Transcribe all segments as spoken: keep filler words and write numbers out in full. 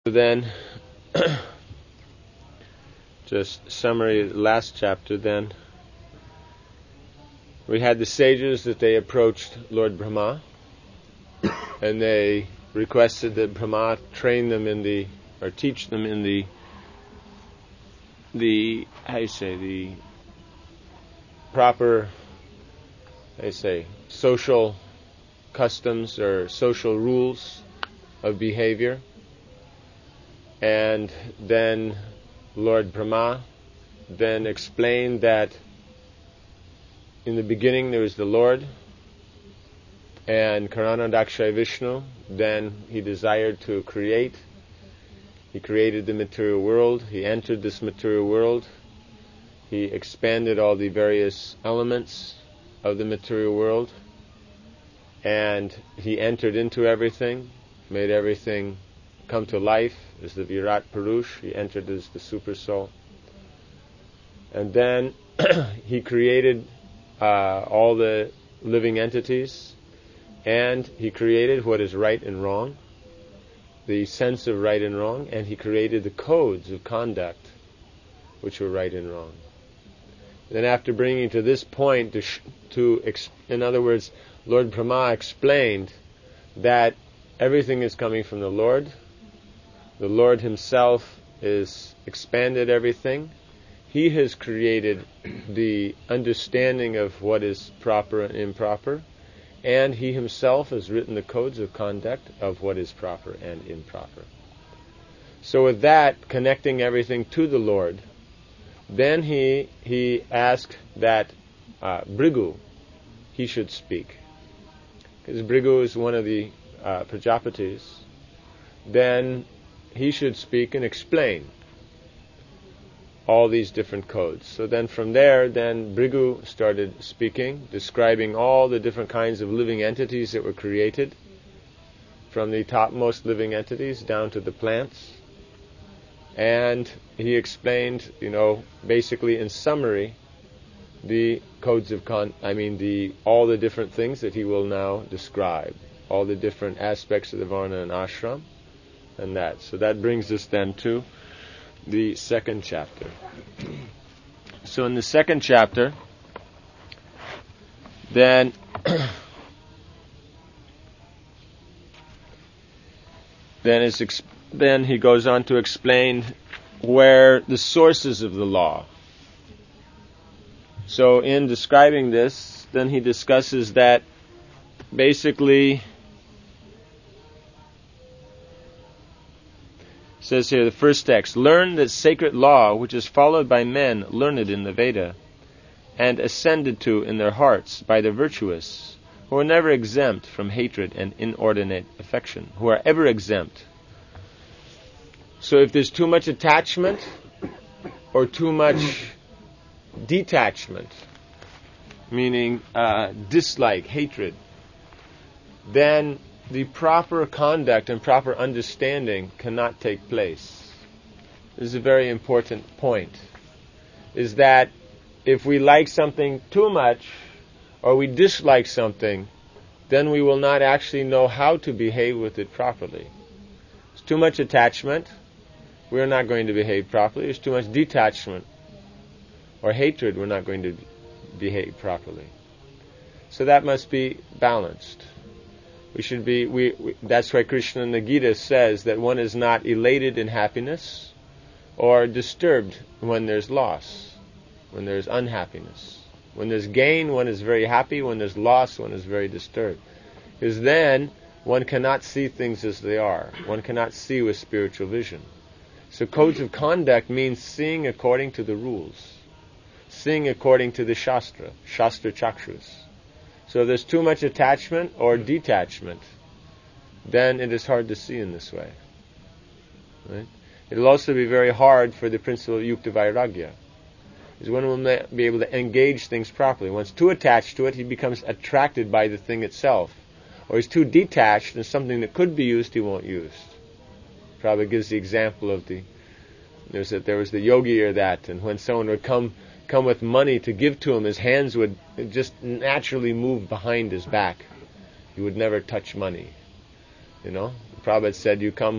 Then, just summary last chapter then. We had the sages that they approached Lord Brahma and they requested that Brahma train them in the, or teach them in the, the, how do you say, the proper, how do you say, social customs or social rules of behavior. And then Lord Brahma then explained that in the beginning there was the Lord, and Karanadakshay Vishnu, then he desired to create. He created the material world, he entered this material world, he expanded all the various elements of the material world, and he entered into everything, made everything come to life as the Virat Purush. He entered as the Super Soul. And then he created uh, all the living entities, and he created what is right and wrong, the sense of right and wrong, and he created the codes of conduct which were right and wrong. Then after bringing to this point, to, sh- to ex- in other words, Lord Brahma explained that everything is coming from the Lord. The Lord himself has expanded everything. He has created the understanding of what is proper and improper, and he himself has written the codes of conduct of what is proper and improper. So with that, connecting everything to the Lord, then he he asked that uh, Bhrigu, he should speak. Because Bhrigu is one of the uh, Prajapatis. Then he should speak and explain all these different codes. So then from there, then Bhrigu started speaking, describing all the different kinds of living entities that were created, from the topmost living entities down to the plants. And he explained, you know, basically in summary, the codes of con, I mean the, all the different things that he will now describe, all the different aspects of the Varna and Ashram. And that. So that brings us then to the second chapter. So in the second chapter, then then is ex- then he goes on to explain where the sources of the law. So in describing this, then he discusses that basically, says here, the first text, learn the sacred law which is followed by men learned in the Veda and ascended to in their hearts by the virtuous, who are never exempt from hatred and inordinate affection, who are ever exempt. So if there's too much attachment or too much detachment, meaning uh, dislike, hatred, then the proper conduct and proper understanding cannot take place. This is a very important point. Is that if we like something too much or we dislike something, then we will not actually know how to behave with it properly. There's too much attachment, we're not going to behave properly. There's too much detachment or hatred, we're not going to behave properly. So that must be balanced. We should be, we, we, that's why Krishna in the Gita says that one is not elated in happiness or disturbed when there's loss, when there's unhappiness. When there's gain, one is very happy. When there's loss, one is very disturbed. Because then one cannot see things as they are. One cannot see with spiritual vision. So codes of conduct means seeing according to the rules, seeing according to the Shastra, Shastra Chakshus. So if there's too much attachment or detachment, then it is hard to see in this way. Right? It will also be very hard for the principle of Yukta Vairagya, because one will not be able to engage things properly. Once too attached to it, he becomes attracted by the thing itself. Or he's too detached, and something that could be used, he won't use. Probably gives the example of the, there's that there was the yogi or that, and when someone would come come with money to give to him, his hands would just naturally move behind his back. He would never touch money. You know, the Prabhupada said, you come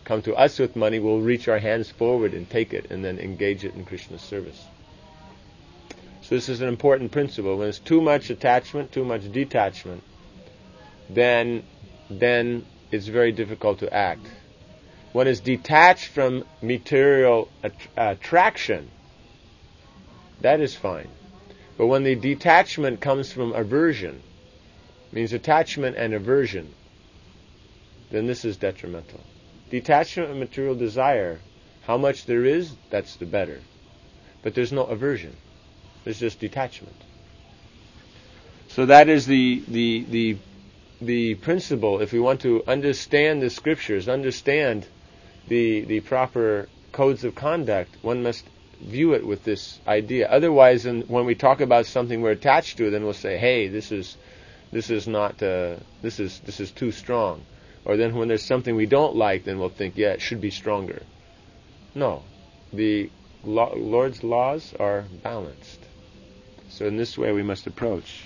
come to us with money, we'll reach our hands forward and take it and then engage it in Krishna's service. So this is an important principle. When there's too much attachment, too much detachment, then then it's very difficult to act. When it's detached from material att- attraction, that is fine. But when the detachment comes from aversion, means attachment and aversion, then this is detrimental. Detachment of material desire, how much there is, that's the better. But there's no aversion. There's just detachment. So that is the the the the principle. If we want to understand the scriptures, understand the the proper codes of conduct, one must view it with this idea. Otherwise, in, when we talk about something we're attached to, then we'll say, "Hey, this is this is not uh, this is this is too strong." Or then when there's something we don't like, then we'll think, "Yeah, it should be stronger." No, the lo- Lord's laws are balanced. So in this way, we must approach.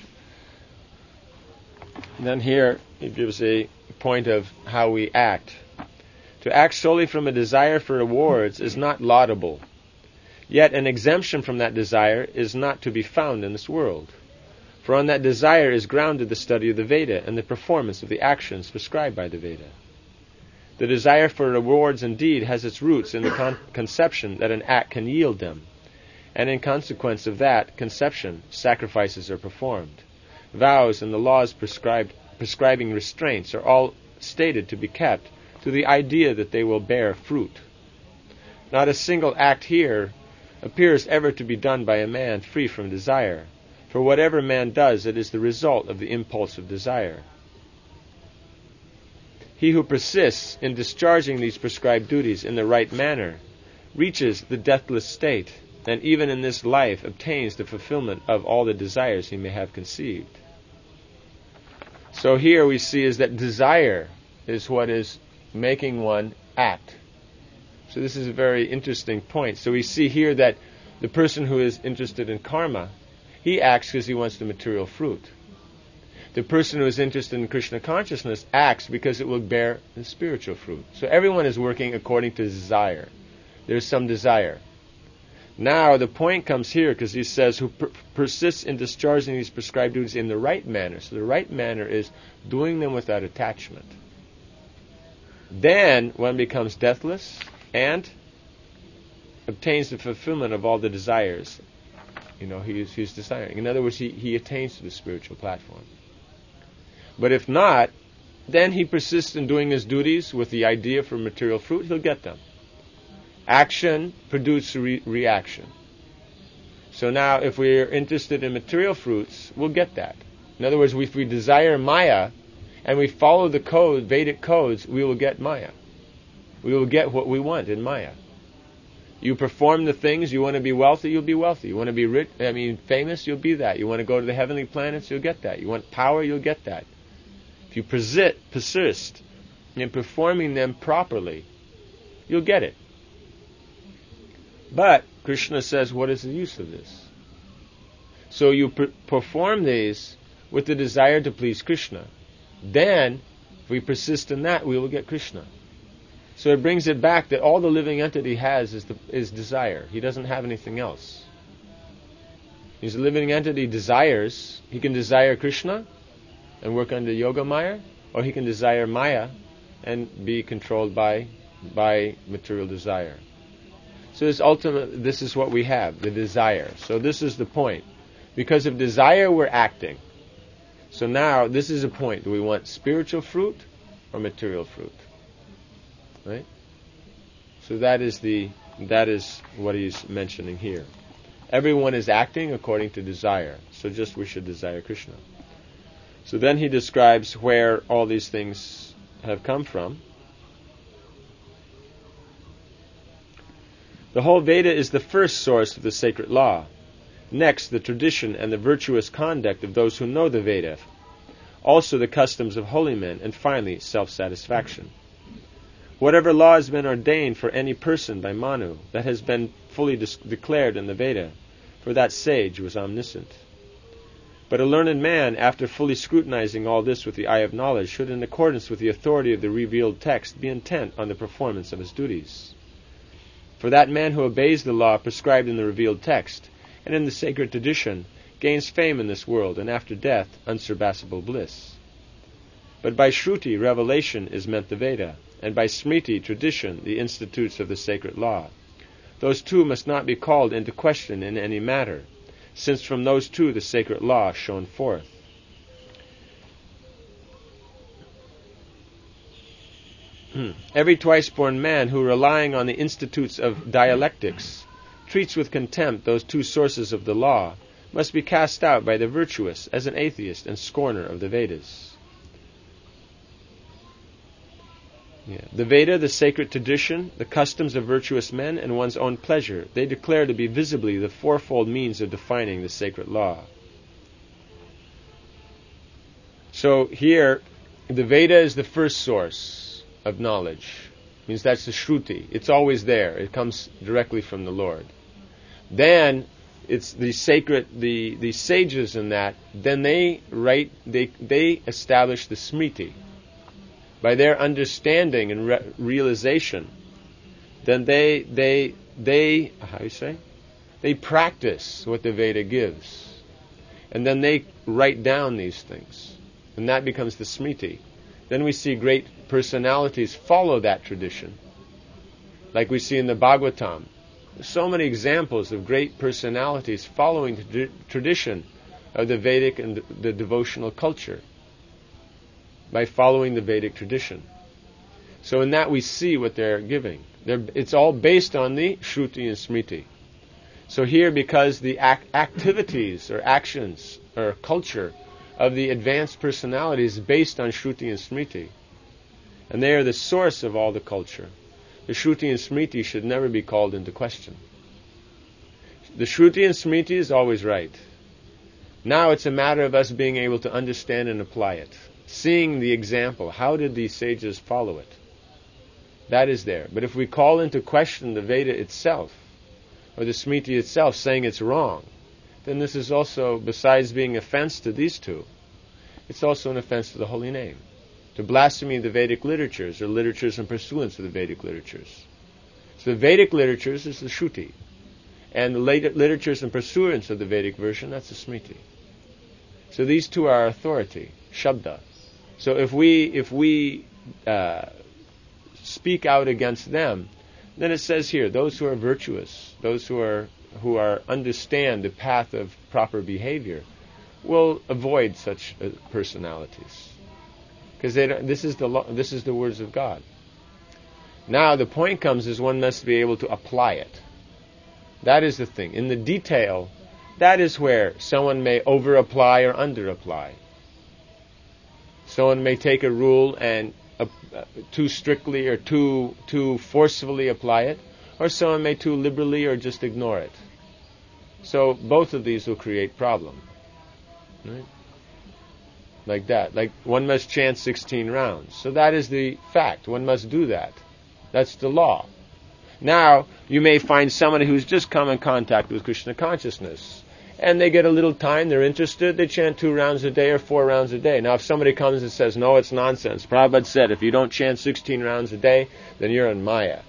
And then here it gives a point of how we act. To act solely from a desire for rewards is not laudable. Yet an exemption from that desire is not to be found in this world. For on that desire is grounded the study of the Veda and the performance of the actions prescribed by the Veda. The desire for rewards indeed has its roots in the con- conception that an act can yield them, and in consequence of that conception, sacrifices are performed. Vows and the laws prescribed, prescribing restraints are all stated to be kept to the idea that they will bear fruit. Not a single act here appears ever to be done by a man free from desire, for whatever man does, it is the result of the impulse of desire. He who persists in discharging these prescribed duties in the right manner reaches the deathless state, and even in this life obtains the fulfillment of all the desires he may have conceived. So here we see is that desire is what is making one act. So this is a very interesting point. So we see here that the person who is interested in karma, he acts because he wants the material fruit. The person who is interested in Krishna consciousness acts because it will bear the spiritual fruit. So everyone is working according to desire. There's some desire. Now the point comes here because he says who per- persists in discharging these prescribed duties in the right manner. So the right manner is doing them without attachment. Then one becomes deathless and obtains the fulfillment of all the desires. You know, he is he's desiring. In other words, he, he attains to the spiritual platform. But if not, then he persists in doing his duties with the idea for material fruit, he'll get them. Action produces re- reaction. So now if we're interested in material fruits, we'll get that. In other words, if we desire Maya and we follow the code, Vedic codes, we will get Maya. We will get what we want in Maya. You perform the things, you want to be wealthy, you'll be wealthy. You want to be rich, I mean famous, you'll be that. You want to go to the heavenly planets, you'll get that. You want power, you'll get that. If you persist, persist in performing them properly, you'll get it. But Krishna says, what is the use of this? So you per- perform these with the desire to please Krishna. Then, if we persist in that, we will get Krishna. So it brings it back that all the living entity has is, the, is desire. He doesn't have anything else. He's a living entity, desires. He can desire Krishna and work under Yoga Maya, or he can desire Maya and be controlled by by material desire. So this ultimate, this is what we have, the desire. So this is the point. Because of desire, we're acting. So now, this is a point. Do we want spiritual fruit or material fruit? Right? So that is the that is what he's mentioning here. Everyone is acting according to desire. So just we should desire Krishna. So then he describes where all these things have come from. The whole Veda is the first source of the sacred law. Next, the tradition and the virtuous conduct of those who know the Veda. Also the customs of holy men, and finally, self-satisfaction. Whatever law has been ordained for any person by Manu, that has been fully dis- declared in the Veda, for that sage was omniscient. But a learned man, after fully scrutinizing all this with the eye of knowledge, should, in accordance with the authority of the revealed text, be intent on the performance of his duties. For that man who obeys the law prescribed in the revealed text, and in the sacred tradition, gains fame in this world, and after death, unsurpassable bliss. But by Shruti, revelation, is meant the Veda, and by Smriti, tradition, the institutes of the sacred law. Those two must not be called into question in any matter, since from those two the sacred law shone forth. Every twice-born man who, relying on the institutes of dialectics, treats with contempt those two sources of the law, must be cast out by the virtuous as an atheist and scorner of the Vedas. Yeah. The Veda, the sacred tradition, the customs of virtuous men, and one's own pleasure, they declare to be visibly the fourfold means of defining the sacred law. So here, the Veda is the first source of knowledge. It means that's the Shruti. It's always there. It comes directly from the Lord. Then it's the sacred, the, the sages in that, then they write, they, they establish the Smriti. By their understanding and re- realization, then they they they how do you say? They practice what the Veda gives, and then they write down these things, and that becomes the Smriti. Then we see great personalities follow that tradition, like we see in the Bhagavatam. There's so many examples of great personalities following the d- tradition of the Vedic and the devotional culture, by following the Vedic tradition. So in that we see what they're giving. They're, it's all based on the Shruti and Smriti. So here, because the act, activities or actions or culture of the advanced personality is based on Shruti and Smriti, and they are the source of all the culture, the Shruti and Smriti should never be called into question. The Shruti and Smriti is always right. Now it's a matter of us being able to understand and apply it. Seeing the example, how did these sages follow it? That is there. But if we call into question the Veda itself, or the Smriti itself, saying it's wrong, then this is also, besides being offense to these two, it's also an offense to the holy name. To blaspheme the Vedic literatures, or literatures in pursuance of the Vedic literatures. So the Vedic literatures is the Shruti, and the literatures in pursuance of the Vedic version, that's the Smriti. So these two are authority, Shabda. So if we if we uh, speak out against them, then it says here, those who are virtuous, those who are who are understand the path of proper behavior, will avoid such uh, personalities, because this is the lo- this is the words of God. Now the point comes is one must be able to apply it. That is the thing. In the detail, that is where someone may over-apply or under-apply. Someone may take a rule and uh, uh, too strictly or too too forcefully apply it, or someone may too liberally or just ignore it. So both of these will create problem. Right? Like that. Like one must chant sixteen rounds. So that is the fact. One must do that. That's the law. Now, you may find somebody who's just come in contact with Krishna consciousness, and they get a little time, they're interested, they chant two rounds a day or four rounds a day. Now, if somebody comes and says, no, it's nonsense, Prabhupada said, if you don't chant sixteen rounds a day, then you're in Maya.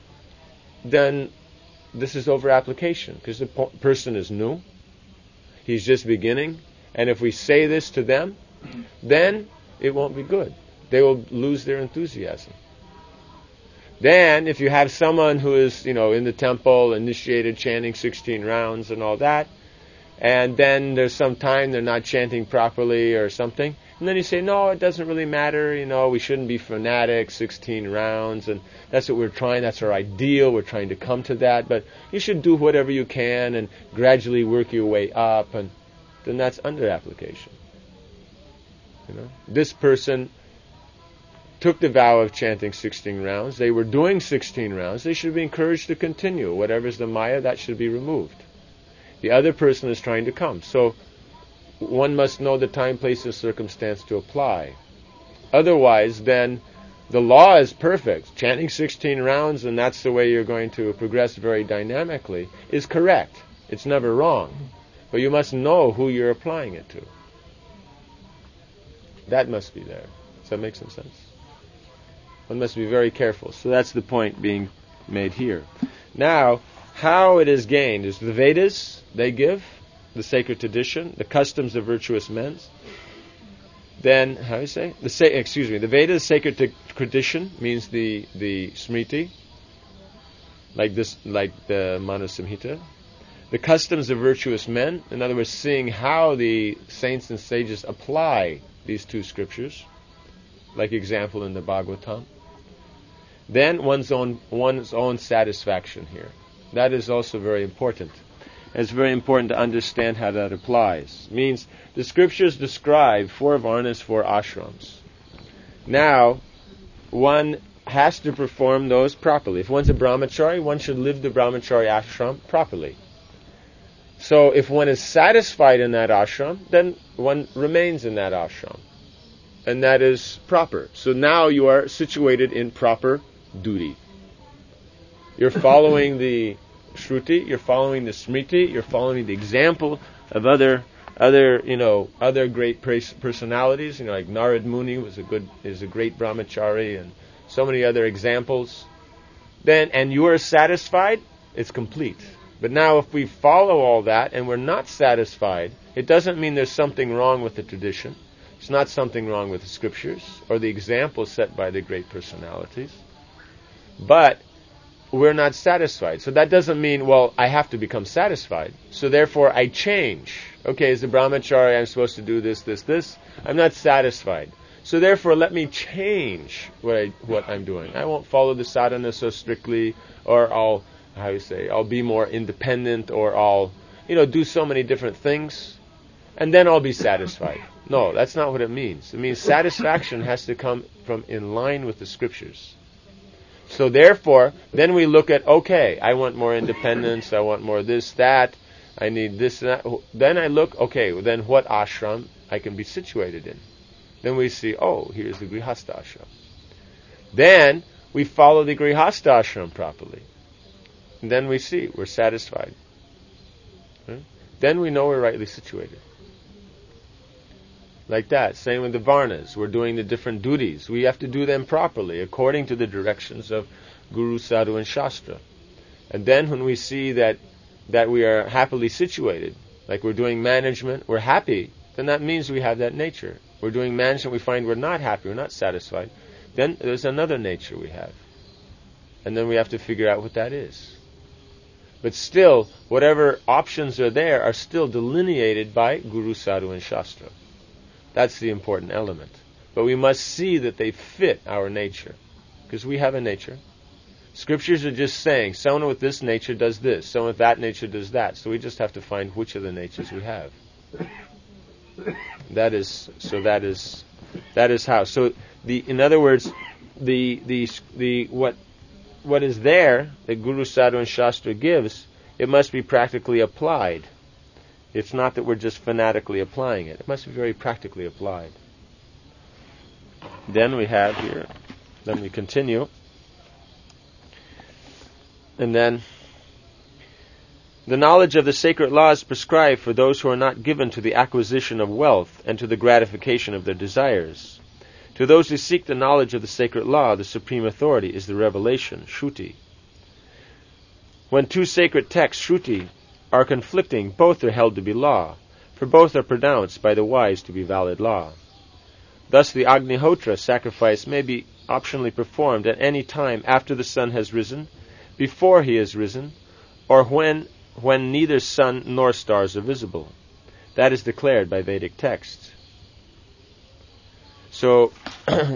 Then this is over-application, because the po- person is new, he's just beginning, and if we say this to them, then it won't be good. They will lose their enthusiasm. Then, if you have someone who is, you know, in the temple, initiated, chanting sixteen rounds and all that, and then there's some time they're not chanting properly or something, and then you say, no, it doesn't really matter, you know, we shouldn't be fanatics, sixteen rounds, and that's what we're trying, that's our ideal, we're trying to come to that, but you should do whatever you can and gradually work your way up, and then that's under application. You know, this person took the vow of chanting sixteen rounds, they were doing sixteen rounds, they should be encouraged to continue. Whatever's the Maya, that should be removed. The other person is trying to come. So one must know the time, place, and circumstance to apply. Otherwise, then, the law is perfect. Chanting sixteen rounds, and that's the way you're going to progress very dynamically, is correct. It's never wrong. But you must know who you're applying it to. That must be there. Does that make some sense? One must be very careful. So that's the point being made here. Now, how it is gained is the Vedas, they give, the sacred tradition, the customs of virtuous men. Then, how do you say? The sa- excuse me, the Vedas, sacred t- tradition, means the, the Smriti, like this, like the Manu Samhita. The customs of virtuous men, in other words, seeing how the saints and sages apply these two scriptures, like example in the Bhagavatam. Then one's own one's own satisfaction here. That is also very important. And it's very important to understand how that applies. It means the scriptures describe four varnas, four ashrams. Now, one has to perform those properly. If one's a brahmachari, one should live the brahmachari ashram properly. So if one is satisfied in that ashram, then one remains in that ashram. And that is proper. So now you are situated in proper duty. You're following the Shruti, you're following the Smriti, you're following the example of other other, you know, other great personalities, you know, like Narad Muni was a good is a great brahmachari, and so many other examples. Then and you are satisfied, it's complete. But now if we follow all that and we're not satisfied, it doesn't mean there's something wrong with the tradition. It's not something wrong with the scriptures or the examples set by the great personalities. But we're not satisfied. So that doesn't mean, well, I have to become satisfied. So therefore I change. Okay, as a brahmachari, I'm supposed to do this, this, this. I'm not satisfied. So therefore let me change what, I, what I'm doing. I won't follow the sadhana so strictly, or I'll, how you say, I'll be more independent, or I'll, you know, do so many different things, and then I'll be satisfied. No, that's not what it means. It means satisfaction has to come from in line with the scriptures. So therefore, then we look at, okay, I want more independence, I want more this, that, I need this and that. Then I look, okay, well then what ashram I can be situated in. Then we see, oh, here's the Grihastha ashram. Then we follow the Grihastha ashram properly. And then we see, we're satisfied. Right? Then we know we're rightly situated. Like that. Same with the varnas. We're doing the different duties. We have to do them properly, according to the directions of Guru, Sadhu, and Shastra. And then when we see that that we are happily situated, like we're doing management, we're happy, then that means we have that nature. We're doing management, we find we're not happy, we're not satisfied, then there's another nature we have. And then we have to figure out what that is. But still, whatever options are there are still delineated by Guru, Sadhu, and Shastra. That's the important element. But we must see that they fit our nature. Because we have a nature. Scriptures are just saying, someone with this nature does this, someone with that nature does that. So we just have to find which of the natures we have. That is, so that is, that is how. So the, in other words, the, the, the, what, what is there that Guru, Sadhu, and Shastra gives, it must be practically applied. It's not that we're just fanatically applying it. It must be very practically applied. Then we have here, then we continue. And then, the knowledge of the sacred laws prescribed for those who are not given to the acquisition of wealth and to the gratification of their desires. To those who seek the knowledge of the sacred law, the supreme authority is the revelation, Shruti. When two sacred texts, Shruti, are conflicting, both are held to be law, for both are pronounced by the wise to be valid law. Thus the Agnihotra sacrifice may be optionally performed at any time after the sun has risen, before he has risen, or when when neither sun nor stars are visible. That is declared by Vedic texts. So, okay.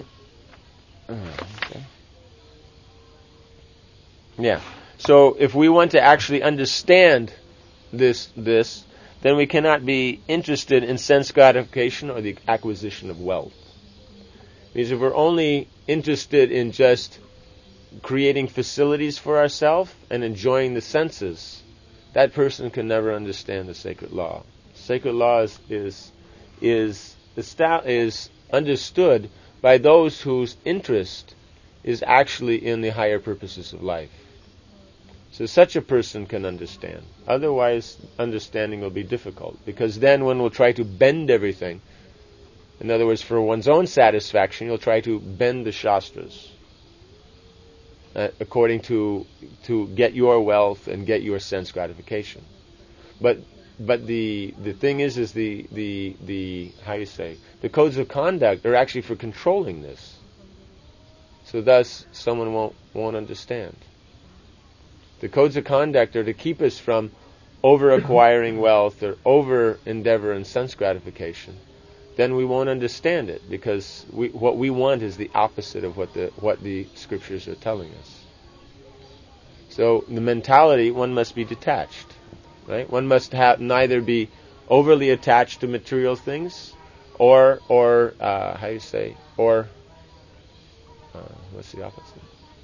yeah. So if we want to actually understand this, this, then we cannot be interested in sense gratification or the acquisition of wealth. Because if we're only interested in just creating facilities for ourselves and enjoying the senses, that person can never understand the sacred law. Sacred law is is is, is understood by those whose interest is actually in the higher purposes of life. So such a person can understand. Otherwise, understanding will be difficult, because then one will try to bend everything. In other words, for one's own satisfaction, you'll try to bend the Shastras uh, according to to get your wealth and get your sense gratification. But but the the thing is, is the the the how you say the codes of conduct are actually for controlling this. So thus, someone won't won't understand. The codes of conduct are to keep us from over acquiring wealth or over endeavor in sense gratification. Then we won't understand it, because we, what we want is the opposite of what the what the scriptures are telling us. So the mentality, one must be detached, right? One must have neither be overly attached to material things, or or uh, how you say, or uh, what's the opposite?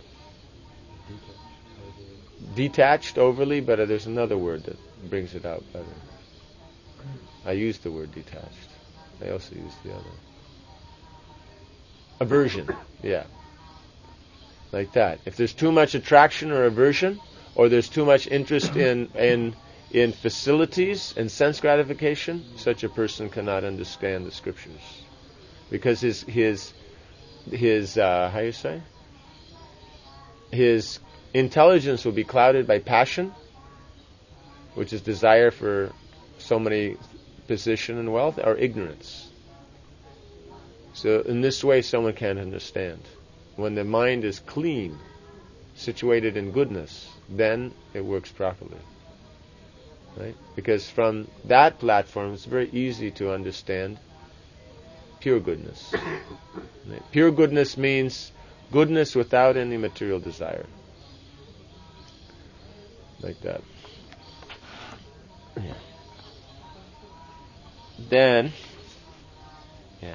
Detached overly, but uh, there's another word that brings it out better. I used the word detached. I also use the other. Aversion, yeah. Like that. If there's too much attraction or aversion, or there's too much interest in in in facilities and sense gratification, such a person cannot understand the scriptures, because his his his uh, how you say his intelligence will be clouded by passion, which is desire for so many position and wealth, or ignorance. So in this way, someone can't understand. When the mind is clean, situated in goodness, then it works properly. Right? Because from that platform, it's very easy to understand pure goodness. Right? Pure goodness means goodness without any material desire. Like that. Yeah. Then, yeah.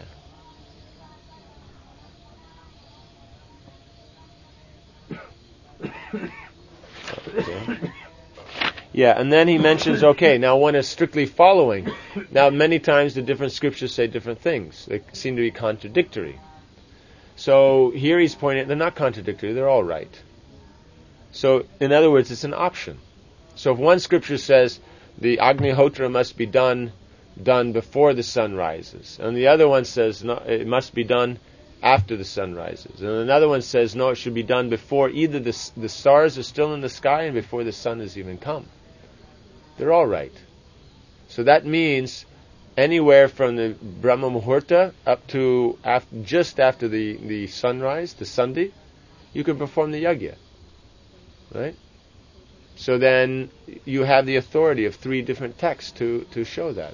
Okay. Yeah, and then he mentions, okay, now one is strictly following. Now, many times the different scriptures say different things. They seem to be contradictory. So here he's pointing, they're not contradictory, they're all right. So, in other words, it's an option. So if one scripture says the Agnihotra must be done done before the sun rises, and the other one says no, it must be done after the sun rises, and another one says no, it should be done before either the the stars are still in the sky and before the sun has even come. They're all right. So that means anywhere from the Brahma Muhurta up to after, just after the, the sunrise, the Sandhi, you can perform the yajna. Right? So then you have the authority of three different texts to, to show that.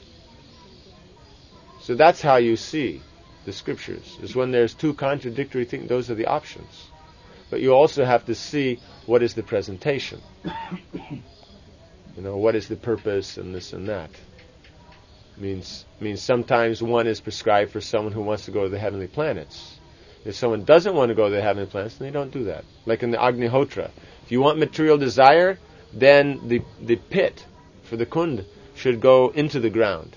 So that's how you see the scriptures, is when there's two contradictory things, those are the options. But you also have to see what is the presentation. You know, what is the purpose and this and that. Means means sometimes one is prescribed for someone who wants to go to the heavenly planets. If someone doesn't want to go to the heavenly planets, then they don't do that. Like in the Agnihotra. If you want material desire, then the the pit for the kund should go into the ground.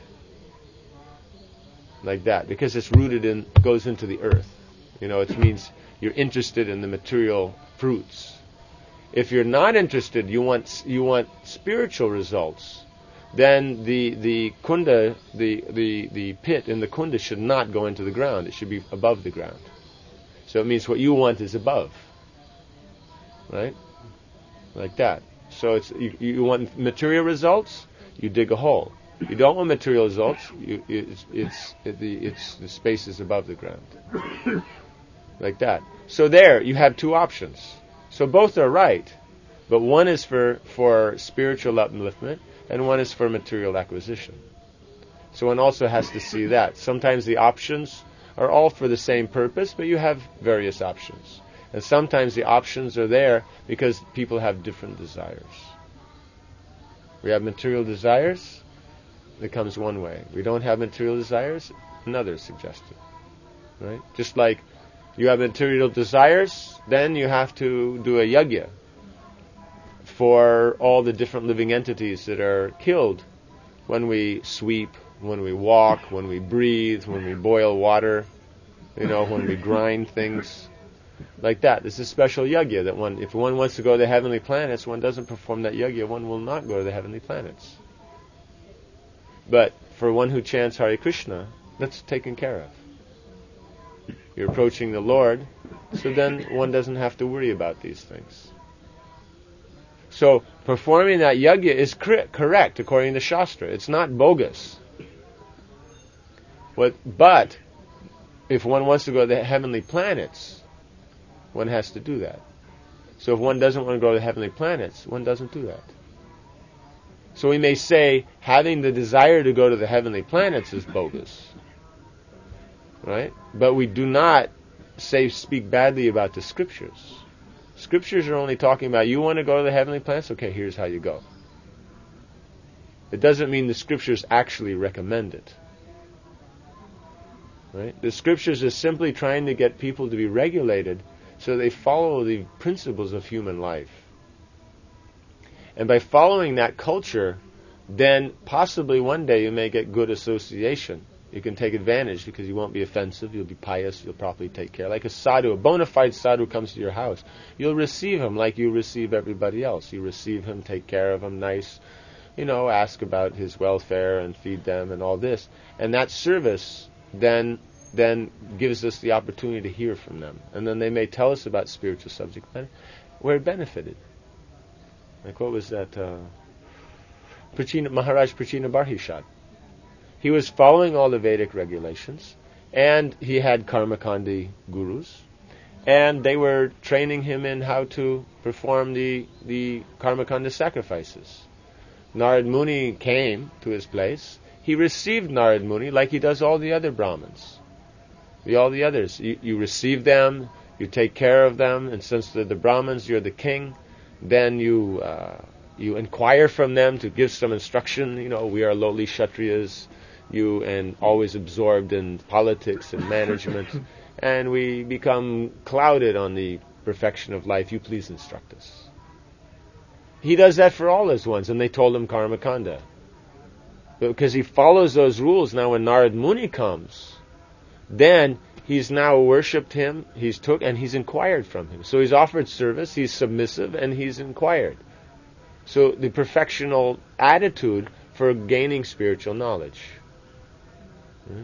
Like that, because it's rooted in, goes into the earth. You know, it means you're interested in the material fruits. If you're not interested, you want you want spiritual results, then the the kunda, the, the, the pit in the kunda should not go into the ground. It should be above the ground. So it means what you want is above. Right? Like that. So it's you, you want material results, you dig a hole. You don't want material results, you, it's, it's, it, the, it's the space is above the ground. Like that. So there, you have two options. So both are right, but one is for, for spiritual upliftment, and one is for material acquisition. So one also has to see that. Sometimes the options are all for the same purpose, but you have various options. And sometimes the options are there because people have different desires. We have material desires, it comes one way. We don't have material desires, another is suggested. Right? Just like you have material desires, then you have to do a yajna for all the different living entities that are killed when we sweep, when we walk, when we breathe, when we boil water, you know, when we grind things. like that. This is a special yajna that one, if one wants to go to the heavenly planets, one doesn't perform that yajna, one will not go to the heavenly planets. But for one who chants Hare Krishna, that's taken care of. You're approaching the Lord, so then one doesn't have to worry about these things. So performing that yajna is cor- correct according to Shastra. It's not bogus. What, but if one wants to go to the heavenly planets, one has to do that. So if one doesn't want to go to the heavenly planets, one doesn't do that. So we may say having the desire to go to the heavenly planets is bogus. Right? But we do not say speak badly about the scriptures. Scriptures are only talking about you want to go to the heavenly planets? Okay, here's how you go. It doesn't mean the scriptures actually recommend it. Right? The scriptures are simply trying to get people to be regulated so they follow the principles of human life. And by following that culture, then possibly one day you may get good association. You can take advantage because you won't be offensive, you'll be pious, you'll properly take care. Like a sadhu, a bona fide sadhu comes to your house, you'll receive him like you receive everybody else. You receive him, take care of him, nice, you know, ask about his welfare and feed them and all this. And that service then then gives us the opportunity to hear from them. And then they may tell us about spiritual subject matter. We're benefited. Like what was that? Uh, Prachina, Maharaj Prachina Barhishad. He was following all the Vedic regulations, and he had Karmakandi gurus, and they were training him in how to perform the, the Karmakanda sacrifices. Narad Muni came to his place. He received Narad Muni like he does all the other Brahmins. The, all the others. You, you receive them, you take care of them, and since they're the Brahmins, you're the king, then you uh, you inquire from them to give some instruction. You know, we are lowly Kshatriyas, you, and always absorbed in politics and management, and we become clouded on the perfection of life. You please instruct us. He does that for all his ones, and they told him Karmakanda. Because he follows those rules. Now when Narad Muni comes, then he's now worshipped him, he's took, and he's inquired from him. So he's offered service, he's submissive, and he's inquired. So the perfectional attitude for gaining spiritual knowledge. Hmm?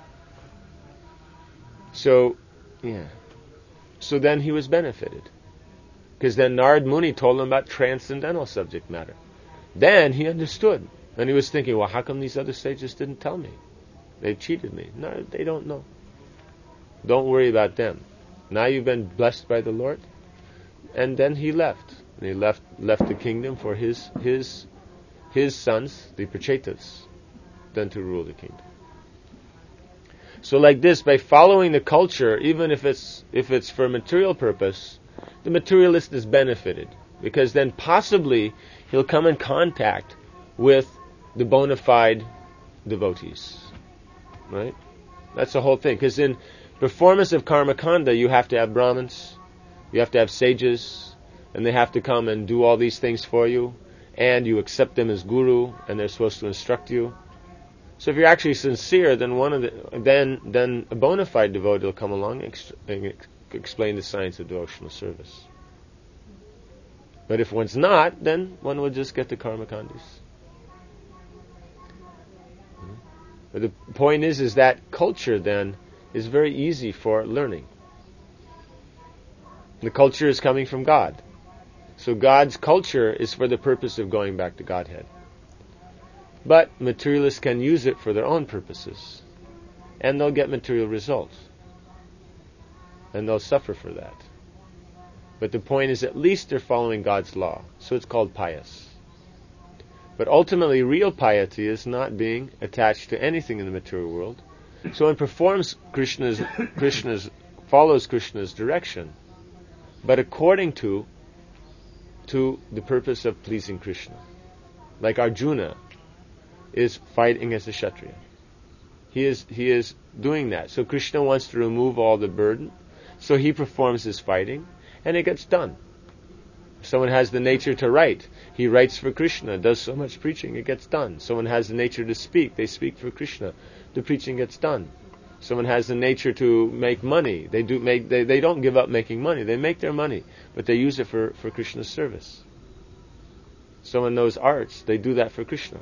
So, yeah. So then he was benefited. Because then Narad Muni told him about transcendental subject matter. Then he understood. And he was thinking, well, how come these other sages didn't tell me? They cheated me. No, they don't know. Don't worry about them. Now you've been blessed by the Lord. And then he left. And he left left the kingdom for his his his sons, the Prachetas, then to rule the kingdom. So like this, by following the culture, even if it's if it's for material purpose, the materialist is benefited. Because then possibly he'll come in contact with the bona fide devotees. Right? That's the whole thing. Because in performance of Karmakanda, you have to have Brahmins, you have to have sages, and they have to come and do all these things for you, and you accept them as guru, and they're supposed to instruct you. So if you're actually sincere, then one of the then then a bona fide devotee will come along and, ex- and ex- explain the science of devotional service. But if one's not, then one will just get the Karmakandis. But the point is, is that culture then is very easy for learning. The culture is coming from God. So God's culture is for the purpose of going back to Godhead. But materialists can use it for their own purposes. And they'll get material results. And they'll suffer for that. But the point is, at least they're following God's law. So it's called pious. But ultimately, real piety is not being attached to anything in the material world. So one performs Krishna's, Krishna's, follows Krishna's direction, but according to, to the purpose of pleasing Krishna. Like Arjuna is fighting as a Kshatriya. He is, he is doing that. So Krishna wants to remove all the burden, so he performs his fighting, and it gets done. Someone has the nature to write. He writes for Krishna, does so much preaching, it gets done. Someone has the nature to speak, they speak for Krishna. The preaching gets done. Someone has the nature to make money. They do make. They, they don't give up making money. They make their money, but they use it for, for Krishna's service. Someone knows arts. They do that for Krishna.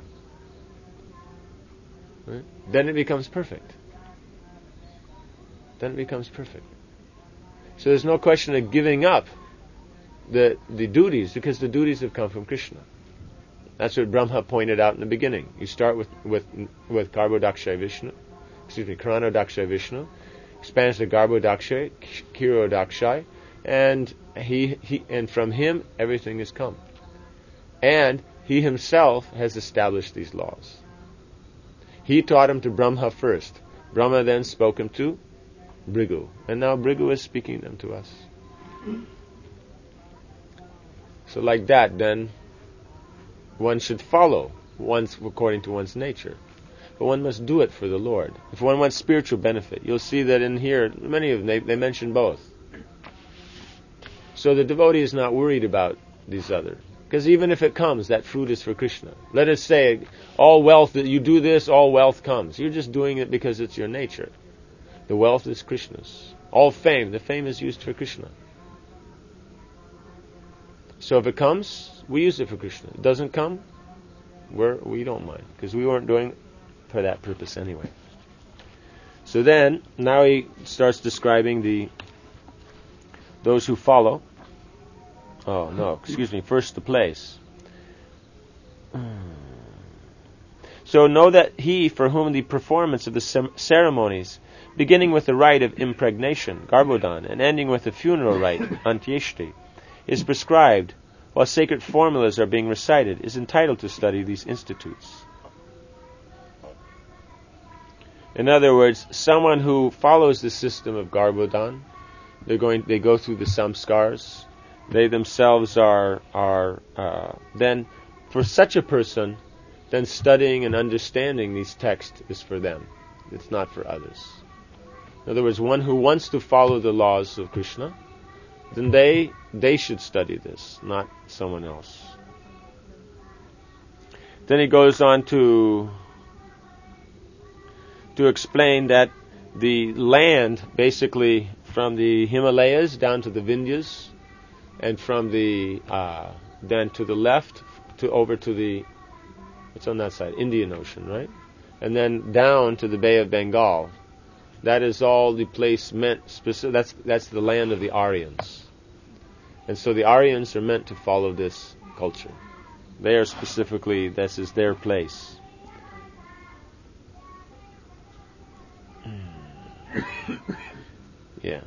Right? Then it becomes perfect. Then it becomes perfect. So there's no question of giving up the the duties, because the duties have come from Krishna. That's what Brahma pointed out in the beginning. You start with with with Garbhodakshay Vishnu, excuse me, Karanodakshay Vishnu, expands to Garbhodakshay, Kshirodakshay, and he he and from him everything has come. And he himself has established these laws. He taught him to Brahma first. Brahma then spoke him to Bhrigu, and now Bhrigu is speaking them to us. So like that, then one should follow one's according to one's nature, but one must do it for the Lord. If one wants spiritual benefit, you'll see that in here, many of them they, they mention both. So the devotee is not worried about these other, because even if it comes, that fruit is for Krishna. Let us say all wealth that you do this, all wealth comes. You're just doing it because it's your nature. The wealth is Krishna's. All fame, the fame is used for Krishna. So if it comes, we use it for Krishna. It doesn't come, we're, we don't mind, because we weren't doing it for that purpose anyway. So then, now he starts describing the those who follow. Oh no, excuse me. First, the place. So know that he for whom the performance of the ceremonies, beginning with the rite of impregnation, Garbhodan, and ending with the funeral rite, Antyeshti, is prescribed, while sacred formulas are being recited, is entitled to study these institutes. In other words, someone who follows the system of Garbhodan, they're going, they go through the samskars. They themselves are are uh, then for such a person, then studying and understanding these texts is for them. It's not for others. In other words, one who wants to follow the laws of Krishna, then they they should study this, not someone else. Then he goes on to to explain that the land, basically from the Himalayas down to the Vindhyas, and from the uh, then to the left to over to the what's on that side, Indian Ocean, right? And then down to the Bay of Bengal. That is all the place meant specific. That's that's the land of the Aryans, and so the Aryans are meant to follow this culture. They are specifically, this is their place. Yeah.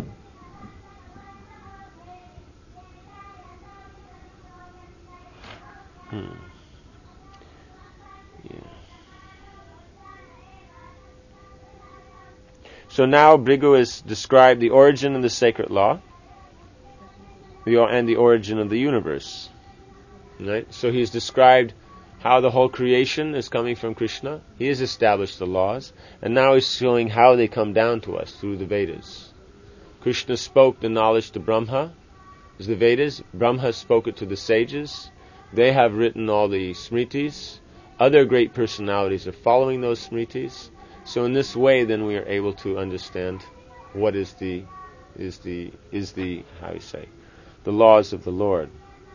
Hmm. Yeah. So now Bhrigu has described the origin of the sacred law, the and the origin of the universe. Right? So he's described how the whole creation is coming from Krishna. He has established the laws, and now he's showing how they come down to us through the Vedas. Krishna spoke the knowledge to Brahma, as the Vedas. Brahma spoke it to the sages. They have written all the smritis. Other great personalities are following those smritis. So in this way, then we are able to understand what is the is the is the how do you say the laws of the Lord.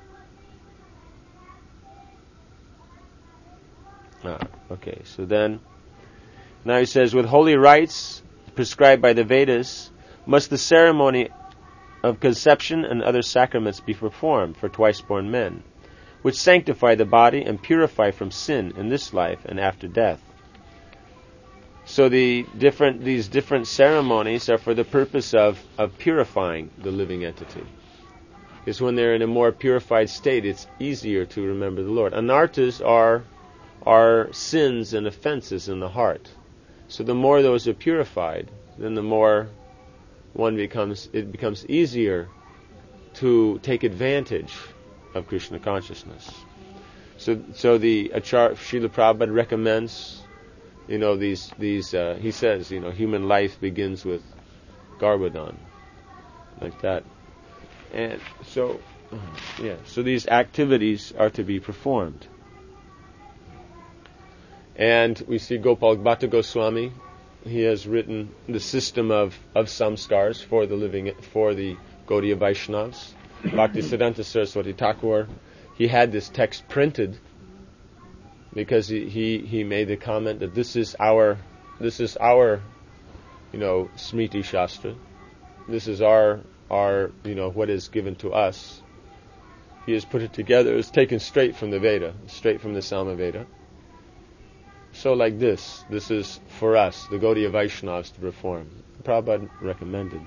Ah, okay. So then, now he says, with holy rites prescribed by the Vedas, must the ceremony of conception and other sacraments be performed for twice-born men, which sanctify the body and purify from sin in this life and after death. So the different these different ceremonies are for the purpose of, of purifying the living entity. Because when they're in a more purified state, it's easier to remember the Lord. Anarthas are are sins and offenses in the heart. So the more those are purified, then the more one becomes it becomes easier to take advantage of Krishna consciousness. So so the Acharya Srila Prabhupada recommends, you know, these these uh, he says, you know, human life begins with Garbhodan, like that. And so yeah, so these activities are to be performed. And we see Gopal Bhatta Goswami, he has written the system of, of samskars for the living for the Gaudiya Vaishnavas. Bhaktisiddhanta Saraswati Thakur, he had this text printed because he, he, he made the comment that this is our this is our you know Smriti Shastra. This is our our you know what is given to us. He has put it together. It's taken straight from the Veda, straight from the Samaveda. So like this, this is for us, the Gaudiya Vaishnavas, to perform. Prabhupada recommended.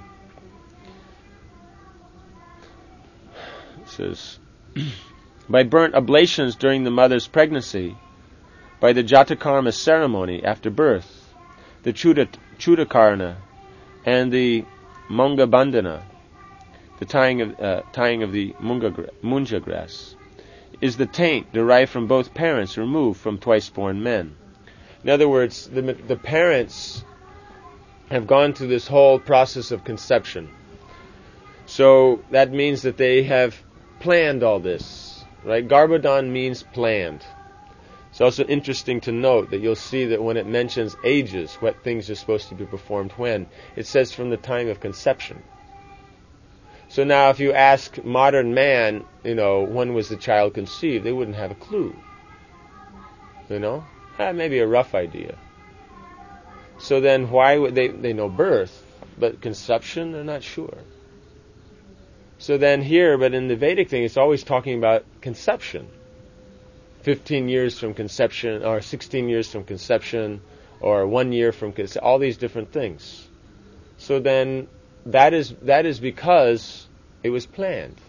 It says, by burnt oblations during the mother's pregnancy, by the Jatakarma ceremony after birth, the Chuda, Chudakarna, and the Munga Bandhana, the tying of, uh, tying of the munga, munja grass, is the taint derived from both parents removed from twice-born men. In other words, the, the parents have gone through this whole process of conception. So that means that they have planned all this, right? Garbhodhan means planned. It's also interesting to note that you'll see that when it mentions ages, what things are supposed to be performed when, it says from the time of conception. So now if you ask modern man, you know, when was the child conceived, they wouldn't have a clue. You know? Eh, maybe a rough idea. So then why would they, they know birth, but conception, they're not sure. So then here, but in the Vedic thing, it's always talking about conception. fifteen years from conception, or sixteen years from conception, or one year from conception, all these different things. So then, that is that is because it was planned.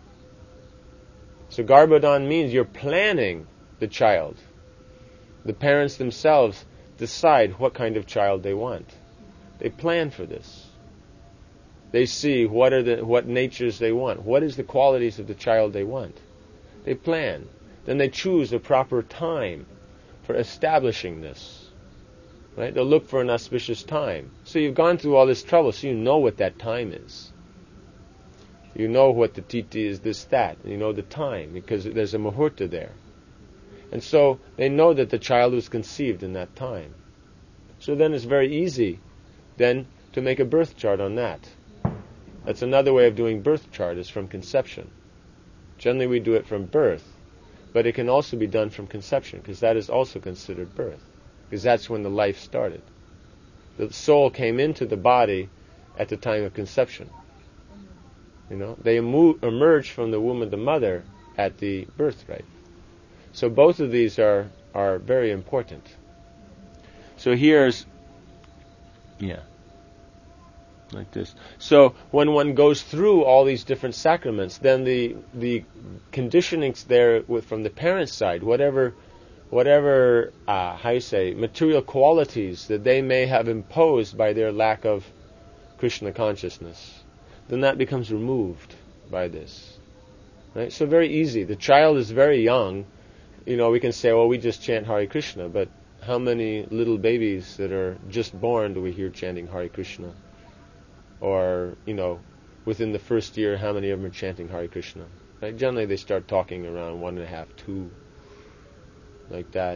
So Garbhodhan means you're planning the child. The parents themselves decide what kind of child they want. They plan for this. They see what are the what natures they want. What is the qualities of the child they want. They plan. Then they choose a proper time for establishing this. Right? They'll look for an auspicious time. So you've gone through all this trouble, so you know what that time is. You know what the titi is, this, that. And you know the time, because there's a muhurta there. And so they know that the child was conceived in that time. So then it's very easy then to make a birth chart on that. That's another way of doing birth chart, is from conception. Generally we do it from birth, but it can also be done from conception, because that is also considered birth, because that's when the life started. The soul came into the body at the time of conception. You know, they emo- emerge from the womb of the mother at the birth rite. So both of these are, are very important. So here's, yeah, like this. So when one goes through all these different sacraments, then the the conditionings there with, from the parents' side, whatever whatever uh, how you say material qualities that they may have imposed by their lack of Krishna consciousness, then that becomes removed by this. Right? So very easy. The child is very young. You know, we can say, well, we just chant Hare Krishna, but how many little babies that are just born do we hear chanting Hare Krishna? Or, you know, within the first year, how many of them are chanting Hare Krishna? Right? Generally, they start talking around one and a half, two, like that.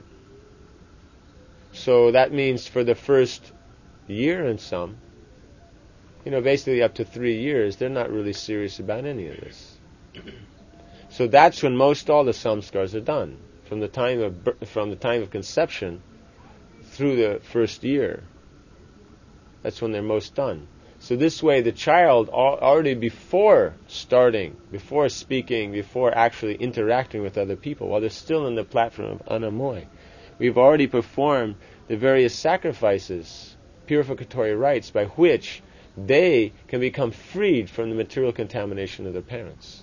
So that means for the first year and some, you know, basically up to three years, they're not really serious about any of this. So that's when most all the samskars are done, from the time of from the time of conception through the first year. That's when they're most done. So this way, the child already before starting, before speaking, before actually interacting with other people, while they're still on the platform of anamoy, we've already performed the various sacrifices, purificatory rites, by which they can become freed from the material contamination of their parents.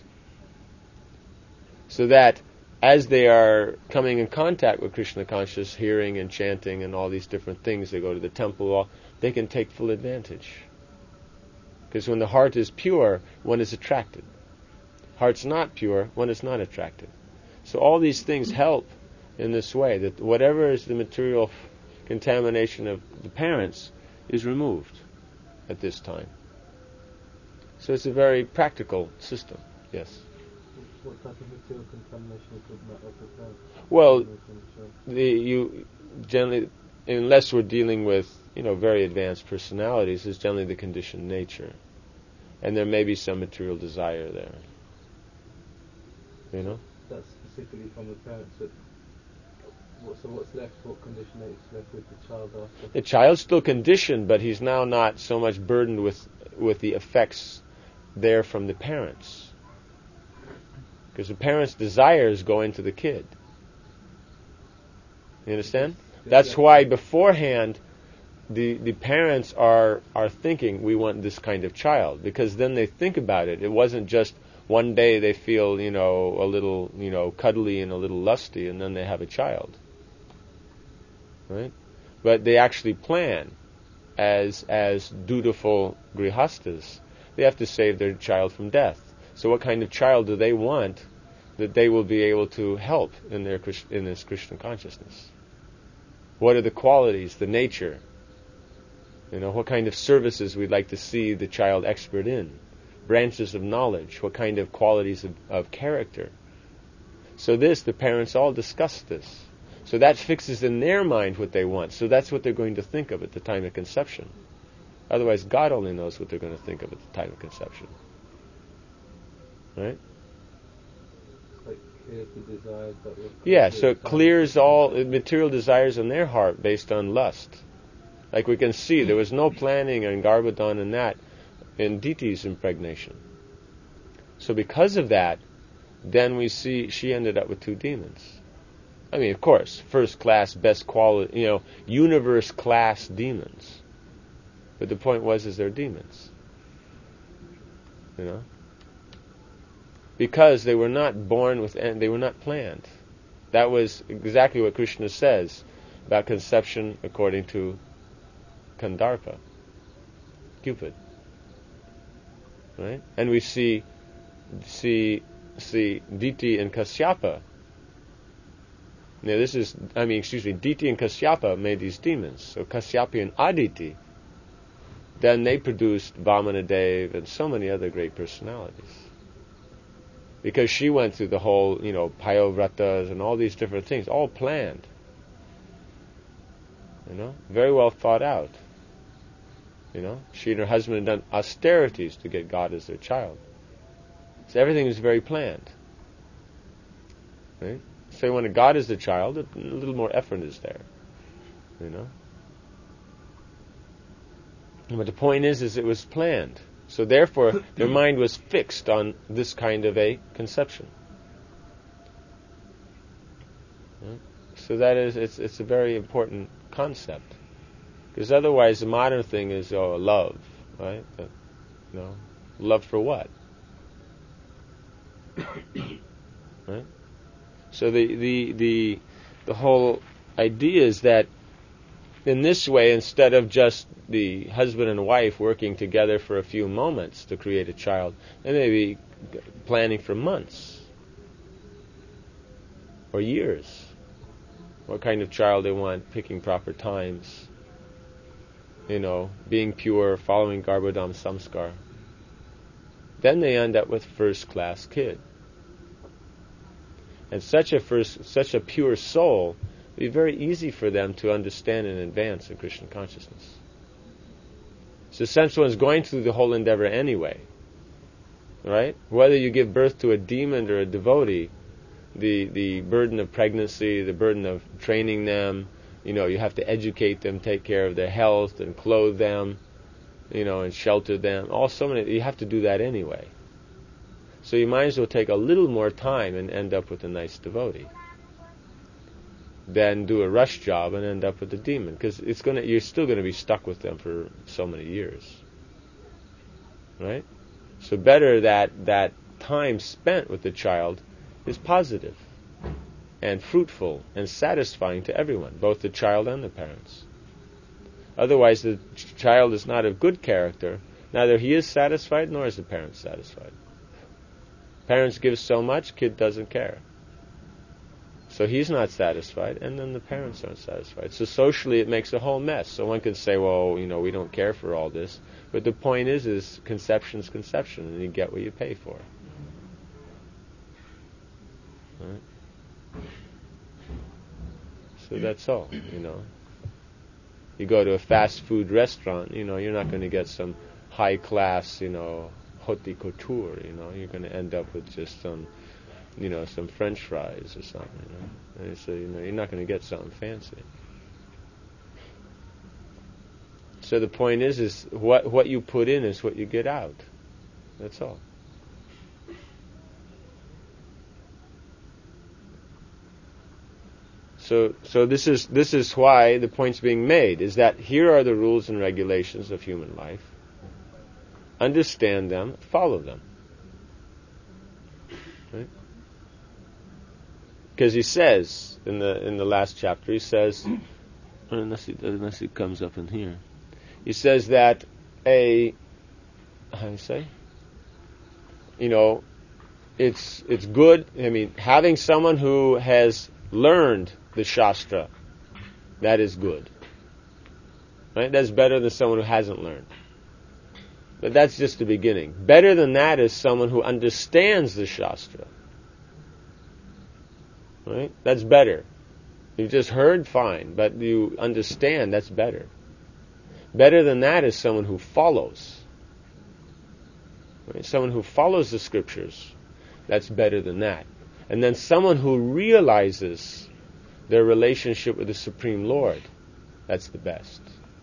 So that as they are coming in contact with Krishna consciousness, hearing and chanting and all these different things, they go to the temple, they can take full advantage. Because when the heart is pure, one is attracted. Heart's not pure, one is not attracted. So all these things help in this way, that whatever is the material contamination of the parents is removed at this time. So it's a very practical system. Yes? What type of material contamination is talking about of the parents? Well, the, you generally unless we're dealing with, you know, very advanced personalities, is generally the conditioned nature. And there may be some material desire there. You know? That's specifically from the parents. But what, so what's left, what condition is left with the child after? The child's still conditioned, but he's now not so much burdened with, with the effects there from the parents. Because the parents' desires go into the kid. You understand? That's why beforehand the the parents are are thinking, we want this kind of child, because then they think about it. It wasn't just one day they feel, you know, a little, you know, cuddly and a little lusty, and then they have a child. Right? But they actually plan as as dutiful grihastas. They have to save their child from death. So what kind of child do they want that they will be able to help in their in this Krishna consciousness? What are the qualities, the nature? You know, what kind of services we'd like to see the child expert in? Branches of knowledge, what kind of qualities of, of character? So this, the parents all discuss this. So that fixes in their mind what they want. So that's what they're going to think of at the time of conception. Otherwise, God only knows what they're going to think of at the time of conception. Right? Like clears the desires that were yeah, so it clears all material desires in their heart based on lust. Like we can see, there was no planning in Garbhodhan and that in Diti's impregnation. So because of that, then we see she ended up with two demons. I mean, of course, first class, best quality, you know, universe class demons. But the point was, is they're demons. You know? Because they were not born with, and they were not planned. That was exactly what Krishna says about conception according to Kandarpa, Cupid. Right? And we see, see, see Diti and Kasyapa. Now this is, I mean, excuse me, Diti and Kasyapa made these demons. So Kasyapa and Aditi, then they produced Vamanadev and so many other great personalities. Because she went through the whole, you know, Payovratas and all these different things, all planned. You know, very well thought out. You know, she and her husband had done austerities to get God as their child. So everything was very planned. Right? So when a God is the child, a little more effort is there. You know? But the point is, is it was planned. So therefore, their mind was fixed on this kind of a conception. Right? So that is, it's it's a very important concept. Because otherwise, the modern thing is, oh, love, right? But, you know, love for what? Right? So the, the the the whole idea is that in this way, instead of just the husband and wife working together for a few moments to create a child, they may be planning for months or years. What kind of child they want, picking proper times, you know, being pure, following Garbhodam Samskar. Then they end up with first-class kid. And such a first, such a pure soul, it would be very easy for them to understand and advance in Krishna consciousness. So since one's going through the whole endeavor anyway, right? Whether you give birth to a demon or a devotee, the the burden of pregnancy, the burden of training them, you know, you have to educate them, take care of their health and clothe them, you know, and shelter them. All so many, you have to do that anyway. So you might as well take a little more time and end up with a nice devotee than do a rush job and end up with a demon, because it's gonna, you're still going to be stuck with them for so many years, right? So better that that time spent with the child is positive and fruitful and satisfying to everyone, both the child and the parents. Otherwise, the ch- child is not of good character. Neither he is satisfied nor is the parent satisfied. Parents give so much, kid doesn't care. So he's not satisfied, and then the parents aren't satisfied. So socially it makes a whole mess. So one could say, well, you know, we don't care for all this. But the point is, is conception's conception, and you get what you pay for. Right? So that's all, you know. You go to a fast food restaurant, you know, you're not going to get some high class, you know, haute couture, you know, you're going to end up with just some, you know, some French fries or something, you know. And so, you know, you're not going to get something fancy. So the point is, is what what you put in is what you get out. That's all. So, so this is this is why the point's being made, is that here are the rules and regulations of human life. Understand them, follow them. Right? Because he says in the in the last chapter, he says, unless it, unless it comes up in here, he says that a how do you say? You know, it's it's good. I mean, having someone who has learned the Shastra, that is good. Right? That's better than someone who hasn't learned. But that's just the beginning. Better than that is someone who understands the Shastra. Right? That's better. You've just heard, fine, but you understand, that's better. Better than that is someone who follows. Right? Someone who follows the scriptures, that's better than that. And then someone who realizes their relationship with the Supreme Lord, that's the best.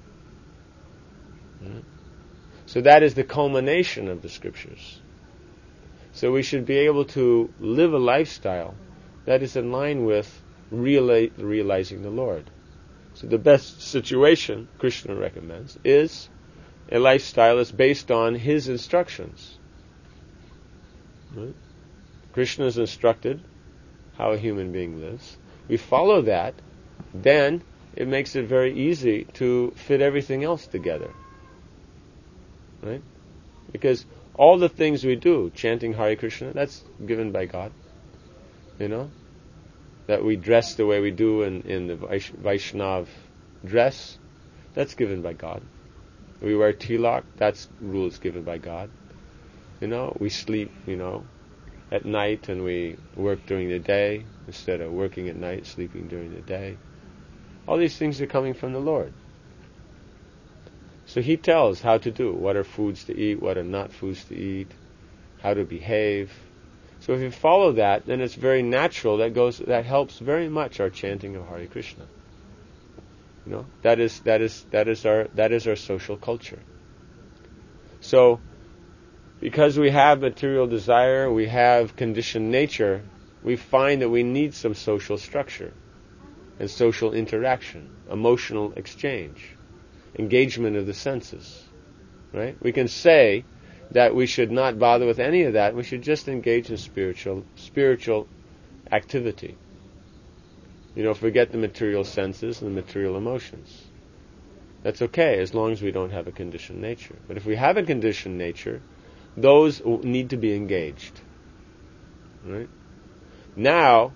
Right? So that is the culmination of the scriptures. So we should be able to live a lifestyle that is in line with reali- realizing the Lord. So the best situation, Krishna recommends, is a lifestyle that's based on his instructions. Right? Krishna has instructed how a human being lives. We follow that, then it makes it very easy to fit everything else together. Right? Because all the things we do, chanting Hare Krishna, that's given by God. You know? That we dress the way we do in, in the Vaish- Vaishnav dress, that's given by God. We wear tilak, that's rules given by God. You know, we sleep, you know, at night and we work during the day instead of working at night, sleeping during the day. All these things are coming from the Lord. So he tells how to do, what are foods to eat, what are not foods to eat, how to behave. So if you follow that, then it's very natural. That goes. That helps very much our chanting of Hare Krishna. You know, that is that is that is our that is our social culture. So, because we have material desire, we have conditioned nature, we find that we need some social structure and social interaction, emotional exchange, engagement of the senses. Right? We can say that we should not bother with any of that. We should just engage in spiritual spiritual activity. You know, forget the material senses and the material emotions. That's okay, as long as we don't have a conditioned nature. But if we have a conditioned nature, those need to be engaged. Right? Now,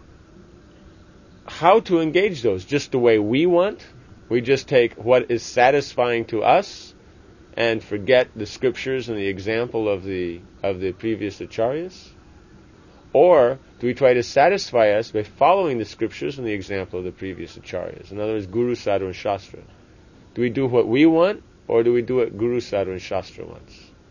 how to engage those? Just the way we want? We just take what is satisfying to us and forget the scriptures and the example of the of the previous acharyas? Or do we try to satisfy us by following the scriptures and the example of the previous acharyas? In other words, Guru, Sadhu, and Shastra. Do we do what we want, or do we do what Guru, Sadhu, and Shastra wants?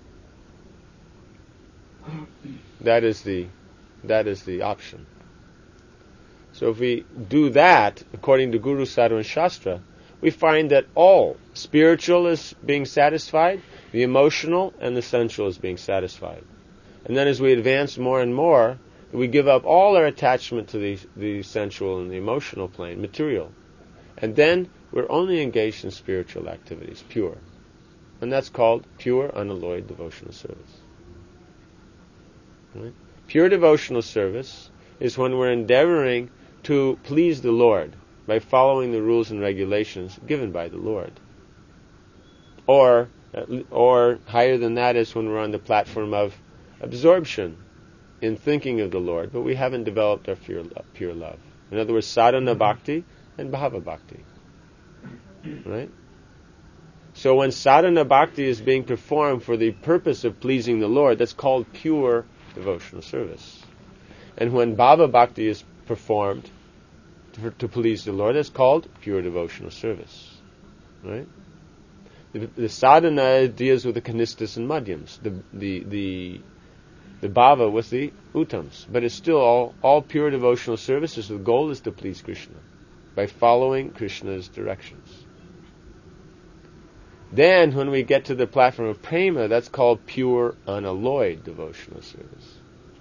That is the that is the option. So if we do that according to Guru, Sadhu, and Shastra, we find that all spiritual is being satisfied, the emotional and the sensual is being satisfied. And then as we advance more and more, we give up all our attachment to the, the sensual and the emotional plane, material. And then we're only engaged in spiritual activities, pure. And that's called pure, unalloyed devotional service. Right? Pure devotional service is when we're endeavoring to please the Lord by following the rules and regulations given by the Lord. Or, or higher than that is when we're on the platform of absorption in thinking of the Lord, but we haven't developed our pure, pure love. In other words, sadhana bhakti and bhava bhakti. Right? So when sadhana bhakti is being performed for the purpose of pleasing the Lord, that's called pure devotional service. And when bhava bhakti is performed to, to please the Lord, that's called pure devotional service. right? The, the sadhana deals with the kanistas and madhyams. The the the the bhava with the uttams, but it's still all all pure devotional services. The goal is to please Krishna by following Krishna's directions. Then, when we get to the platform of prema, that's called pure, unalloyed devotional service.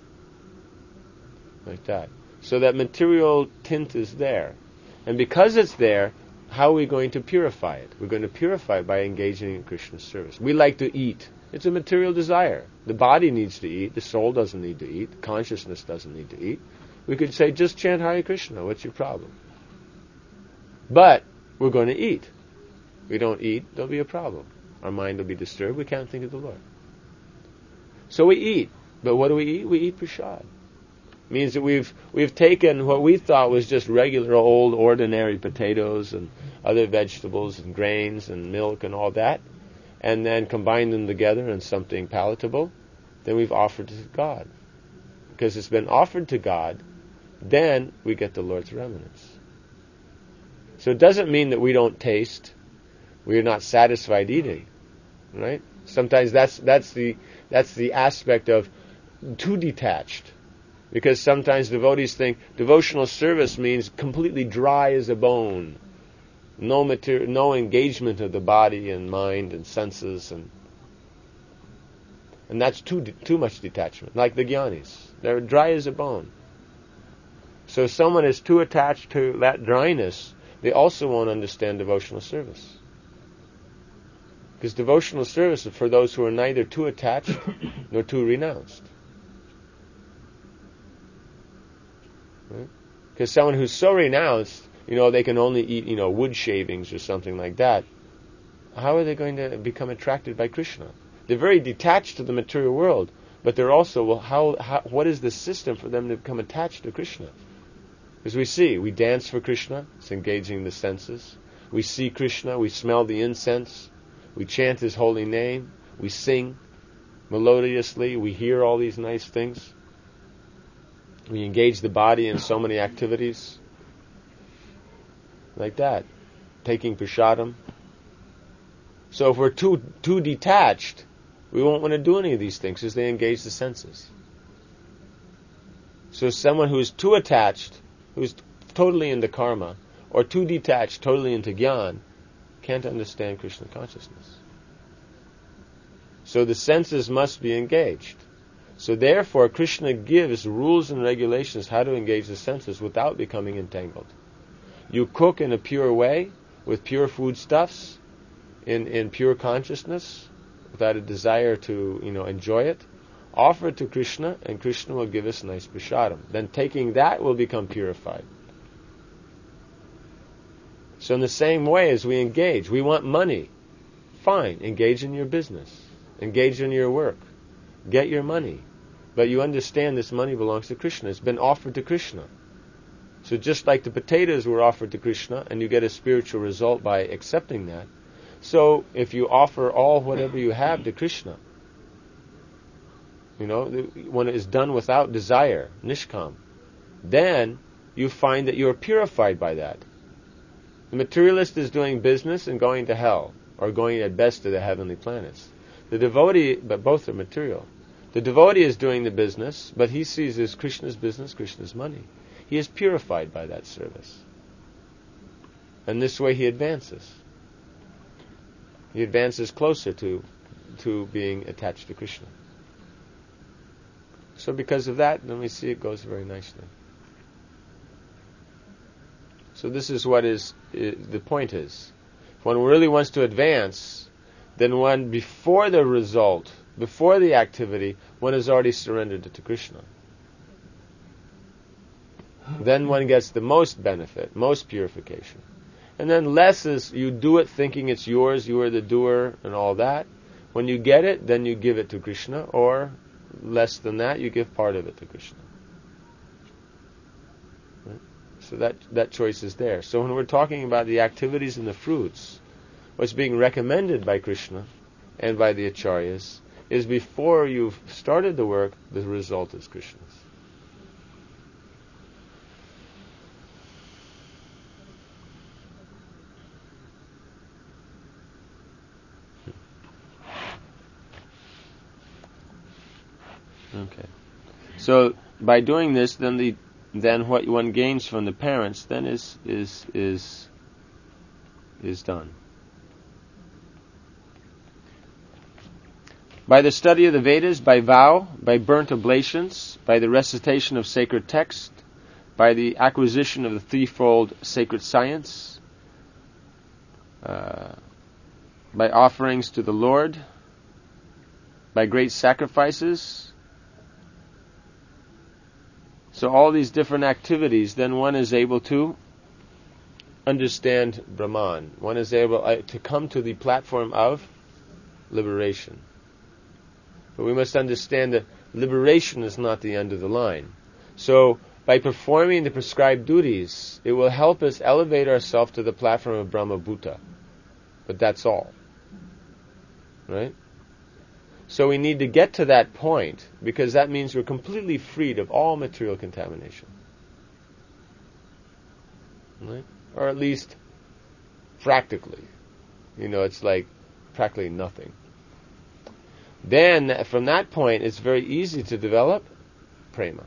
Like that. So that material tint is there. And because it's there, how are we going to purify it? We're going to purify it by engaging in Krishna's service. We like to eat. It's a material desire. The body needs to eat. The soul doesn't need to eat. Consciousness doesn't need to eat. We could say, just chant Hare Krishna. What's your problem? But we're going to eat. We don't eat, there'll be a problem. Our mind will be disturbed. We can't think of the Lord. So we eat. But what do we eat? We eat prasad. Means that we've we've taken what we thought was just regular old ordinary potatoes and other vegetables and grains and milk and all that, and then combined them together in something palatable. Then we've offered it to God. Because it's been offered to God, then we get the Lord's remnants. So it doesn't mean that we don't taste. We are not satisfied eating, right? Sometimes that's that's the that's the aspect of too detached, because sometimes devotees think devotional service means completely dry as a bone, no material, no engagement of the body and mind and senses, and and that's too too much detachment. Like the jnanis, they're dry as a bone. So if someone is too attached to that dryness, they also won't understand devotional service. Because devotional service is for those who are neither too attached nor too renounced. Right? Because someone who's so renounced, you know, they can only eat, you know, wood shavings or something like that. How are they going to become attracted by Krishna? They're very detached to the material world, but they're also, well, how, how what is the system for them to become attached to Krishna? Because we see, we dance for Krishna, it's engaging the senses. We see Krishna, we smell the incense. We chant His holy name. We sing melodiously. We hear all these nice things. We engage the body in so many activities. Like that. Taking prasadam. So if we're too too detached, we won't want to do any of these things because they engage the senses. So someone who is too attached, who's totally into karma, or too detached, totally into jnana, can't understand Krishna consciousness. So the senses must be engaged. So therefore, Krishna gives rules and regulations how to engage the senses without becoming entangled. You cook in a pure way, with pure foodstuffs, in, in pure consciousness, without a desire to, you know, enjoy it. Offer it to Krishna, and Krishna will give us nice prasadam. Then taking that will become purified. So in the same way as we engage, we want money. Fine, engage in your business. Engage in your work. Get your money. But you understand this money belongs to Krishna. It's been offered to Krishna. So just like the potatoes were offered to Krishna, and you get a spiritual result by accepting that, so if you offer all whatever you have to Krishna, you know, when it is done without desire, nishkam, then you find that you are purified by that. The materialist is doing business and going to hell, or going at best to the heavenly planets. The devotee, but both are material. The devotee is doing the business, but he sees as Krishna's business, Krishna's money. He is purified by that service. And this way he advances. He advances closer to, to being attached to Krishna. So because of that, then we see it goes very nicely. So this is what is uh, the point is. If one really wants to advance, then one, before the result, before the activity, one has already surrendered it to Krishna. Then one gets the most benefit, most purification. And then less is you do it thinking it's yours, you are the doer and all that. When you get it, then you give it to Krishna, or less than that, you give part of it to Krishna. Right? So that, that choice is there. So when we're talking about the activities and the fruits, what's being recommended by Krishna and by the acharyas is before you've started the work, the result is Krishna's. Okay. So by doing this, then the then what one gains from the parents then is is is is done. By the study of the Vedas, by vow, by burnt oblations, by the recitation of sacred text, by the acquisition of the threefold sacred science, uh, by offerings to the Lord, by great sacrifices. So all these different activities, then one is able to understand Brahman. One is able uh, to come to the platform of liberation. But we must understand that liberation is not the end of the line. So, by performing the prescribed duties, it will help us elevate ourselves to the platform of Brahma Bhuta. But that's all. Right? So we need to get to that point, because that means we're completely freed of all material contamination. Right? Or at least practically. You know, it's like practically nothing. Then, from that point, it's very easy to develop prema.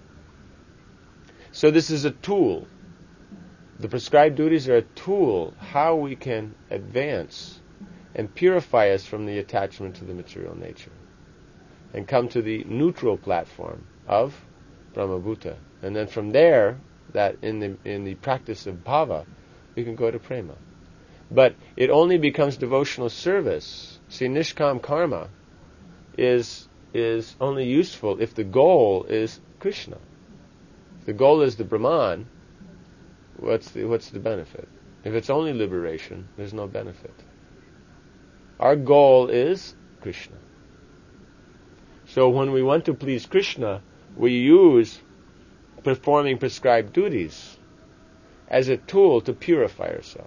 So this is a tool. The prescribed duties are a tool how we can advance and purify us from the attachment to the material nature and come to the neutral platform of Brahmabhuta. And then from there, that in the in the practice of bhava, we can go to prema. But it only becomes devotional service. See, nishkam karma is is only useful if the goal is Krishna. If the goal is the Brahman, what's the what's the benefit? If it's only liberation, there's no benefit. Our goal is Krishna. So when we want to please Krishna, we use performing prescribed duties as a tool to purify ourselves.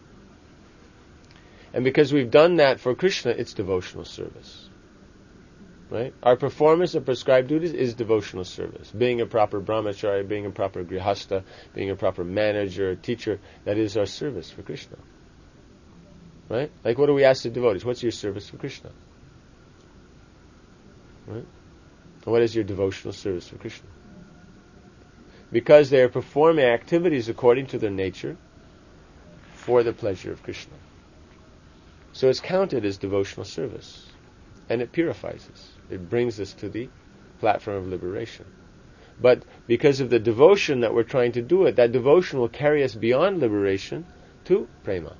And because we've done that for Krishna, it's devotional service. Right? Our performance of prescribed duties is devotional service. Being a proper brahmachari, being a proper grihasta, being a proper manager, teacher, that is our service for Krishna. Right? Like what do we ask the devotees? What's your service for Krishna? Right? What is your devotional service for Krishna? Because they are performing activities according to their nature for the pleasure of Krishna. So it's counted as devotional service. And it purifies us. It brings us to the platform of liberation. But because of the devotion that we're trying to do it, that devotion will carry us beyond liberation to prema.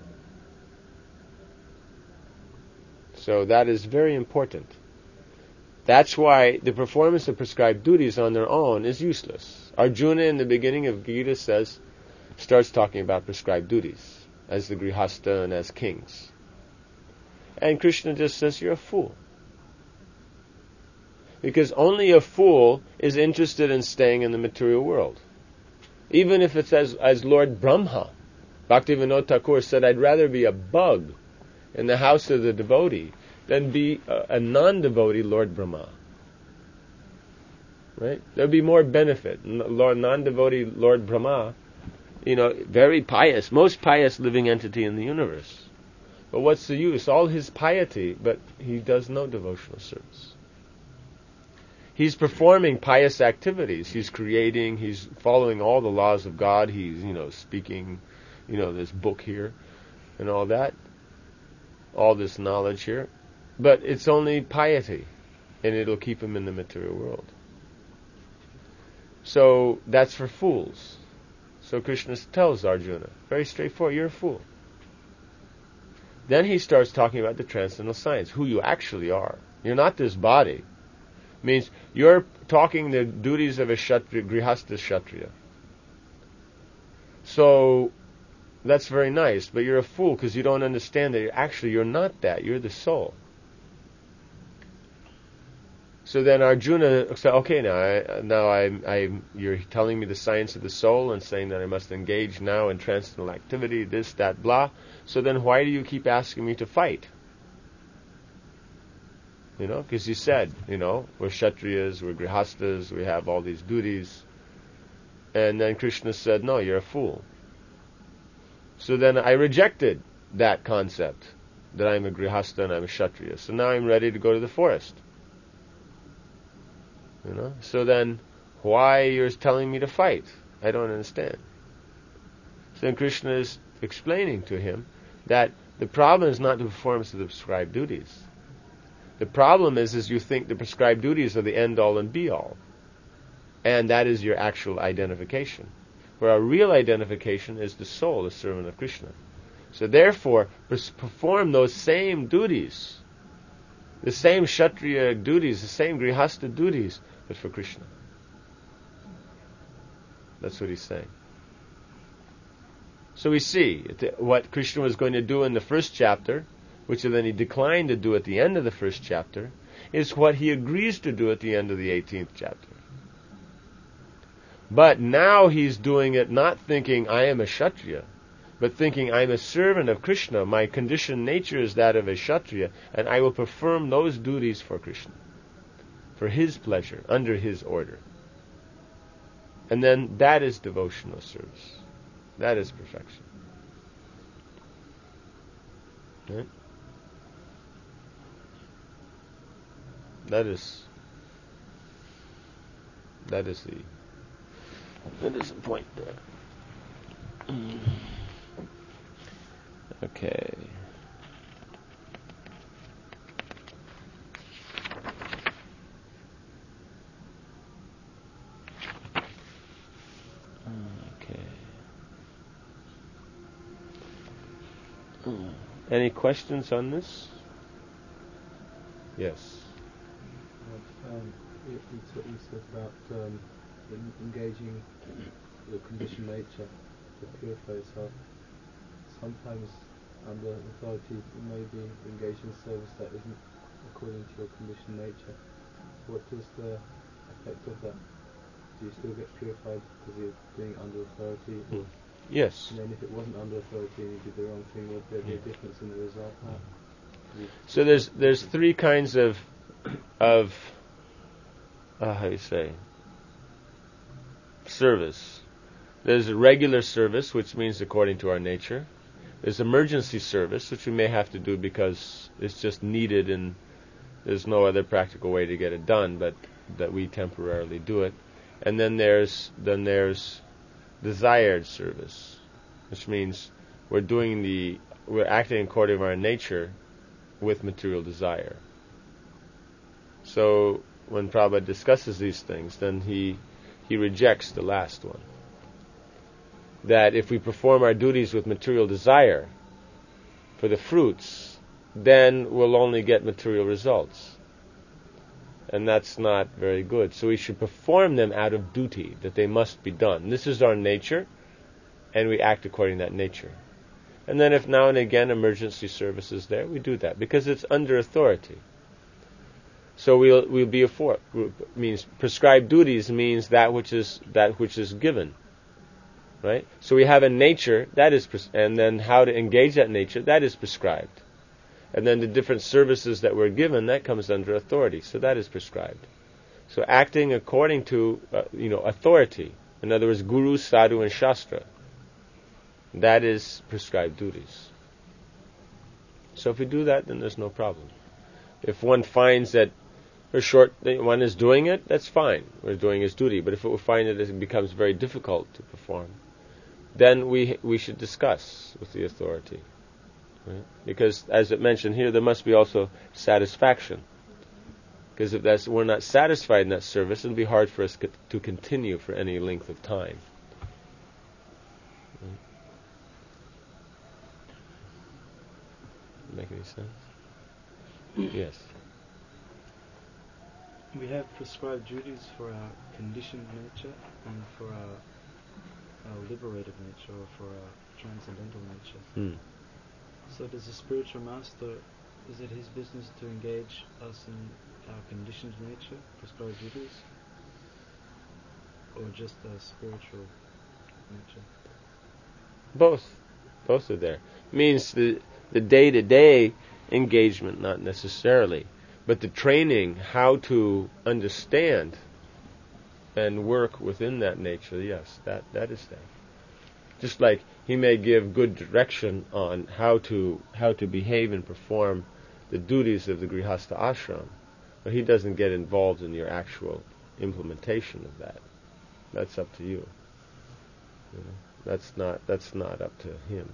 So that is very important. That's why the performance of prescribed duties on their own is useless. Arjuna in the beginning of Gita says, starts talking about prescribed duties as the grihasta and as kings. And Krishna just says, you're a fool. Because only a fool is interested in staying in the material world. Even if it says, as Lord Brahma, Bhaktivinoda Thakur said, I'd rather be a bug in the house of the devotee than be a, a non-devotee Lord Brahma. Right? There would be more benefit. Lord, non-devotee Lord Brahma, you know, very pious, most pious living entity in the universe. But what's the use? All his piety, but he does no devotional service. He's performing pious activities. He's creating, he's following all the laws of God. He's, you know, speaking, you know, this book here and all that. All this knowledge here. But it's only piety. And it'll keep him in the material world. So that's for fools. So Krishna tells Arjuna, very straightforward, you're a fool. Then he starts talking about the transcendental science, who you actually are. You're not this body. Means you're talking the duties of a kshatriya, grihastha kshatriya. So that's very nice, but you're a fool because you don't understand that you're actually you're not that. You're the soul. So then Arjuna said, "Okay, now, I, now I, I, you're telling me the science of the soul and saying that I must engage now in transcendental activity, this, that, blah. So then why do you keep asking me to fight?" You know, because you said, you know, we're Kshatriyas, we're Grihastas, we have all these duties. And then Krishna said, no, you're a fool. So then I rejected that concept, that I'm a Grihasta and I'm a Kshatriya. So now I'm ready to go to the forest. You know? So then, why you're telling me to fight? I don't understand. So then Krishna is explaining to him that the problem is not to perform the prescribed duties. The problem is, is you think the prescribed duties are the end-all and be-all. And that is your actual identification. Where our real identification is the soul, the servant of Krishna. So therefore, perform those same duties, the same Kshatriya duties, the same Grihastha duties, but for Krishna. That's what he's saying. So we see what Krishna was going to do in the first chapter, which then he declined to do at the end of the first chapter, is what he agrees to do at the end of the eighteenth chapter. But now he's doing it not thinking, I am a Kshatriya, but thinking, I am a servant of Krishna. My conditioned nature is that of a Kshatriya, and I will perform those duties for Krishna, for his pleasure, under his order. And then that is devotional service. That is perfection. Right? That is that is the that is the point there. Okay. Any questions on this? Yes. Um, you, you, t- you said about um, in, engaging your conditioned nature to purify yourself. Sometimes under authority you may be engaged in service that isn't according to your conditioned nature. What is the effect of that? Do you still get purified because you're doing it under authority? Mm. Yes. And then if it wasn't under authority and you did the wrong thing, would there be a difference in the result? Mm. So there's there's three kinds of of uh, how do you say service. There's regular service, which means according to our nature. There's emergency service, which we may have to do because it's just needed and there's no other practical way to get it done, but that we temporarily do it. And then there's then there's desired service, which means we're doing the we're acting according to our nature with material desire. So when Prabhupada discusses these things, then he he rejects the last one. That if we perform our duties with material desire for the fruits, then we'll only get material results. And that's not very good. So we should perform them out of duty, that they must be done. This is our nature, and we act according to that nature. And then if now and again emergency service is there, we do that, because it's under authority. So we'll we'll be a for means prescribed duties means that which is that which is given. Right? So we have a nature, that is pres- and then how to engage that nature, that is prescribed. And then the different services that we're given, that comes under authority. So that is prescribed. So acting according to, uh, you know, authority. In other words, Guru, Sadhu, and Shastra. That is prescribed duties. So if we do that, then there's no problem. If one finds that a short one is doing it, that's fine. We're doing his duty. But if we find that it becomes very difficult to perform, then we we should discuss with the authority. Right? Because, as it mentioned here, there must be also satisfaction. Because if that's we're not satisfied in that service, it'll be hard for us to continue for any length of time. Right? Make any sense? Yes. We have prescribed duties for our conditioned nature and for our, our liberated nature, or for our transcendental nature. Hmm. So does the spiritual master, is it his business to engage us in our conditioned nature, prescribed duties, or just our spiritual nature? Both. Both are there. Means the the day-to-day engagement, not necessarily, but the training, how to understand and work within that nature, yes, that, that is there. Just like he may give good direction on how to how to behave and perform the duties of the Grihastha ashram, but he doesn't get involved in your actual implementation of that. That's up to you. You know, that's not that's not up to him.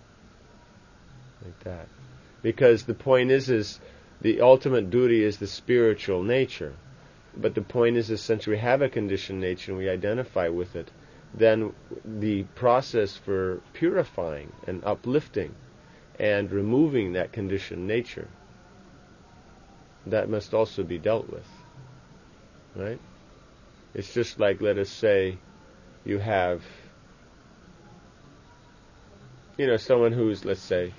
Like that. Because the point is is the ultimate duty is the spiritual nature. But the point is, is since we have a conditioned nature and we identify with it, then the process for purifying and uplifting and removing that conditioned nature, that must also be dealt with. Right? It's just like, let us say, you have, you know, someone who's, let's say,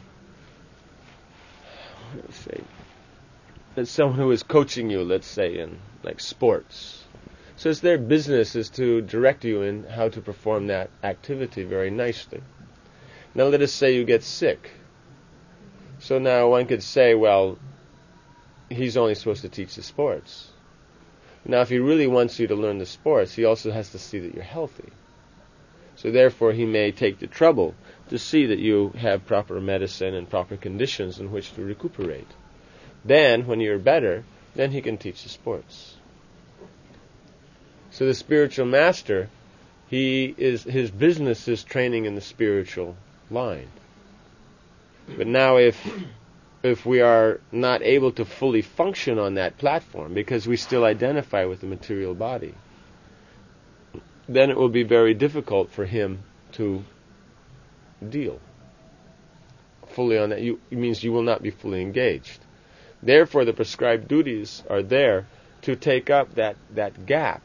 let's say, there's someone who is coaching you, let's say, in like sports. So it's their business is to direct you in how to perform that activity very nicely. Now let us say you get sick. So now one could say, well, he's only supposed to teach the sports. Now if he really wants you to learn the sports, he also has to see that you're healthy. So therefore he may take the trouble to see that you have proper medicine and proper conditions in which to recuperate. Then, when you're better, then he can teach the sports. So the spiritual master, he is his business is training in the spiritual line. But now if if we are not able to fully function on that platform because we still identify with the material body, then it will be very difficult for him to deal fully on that. You, it means you will not be fully engaged. Therefore, the prescribed duties are there to take up that, that gap,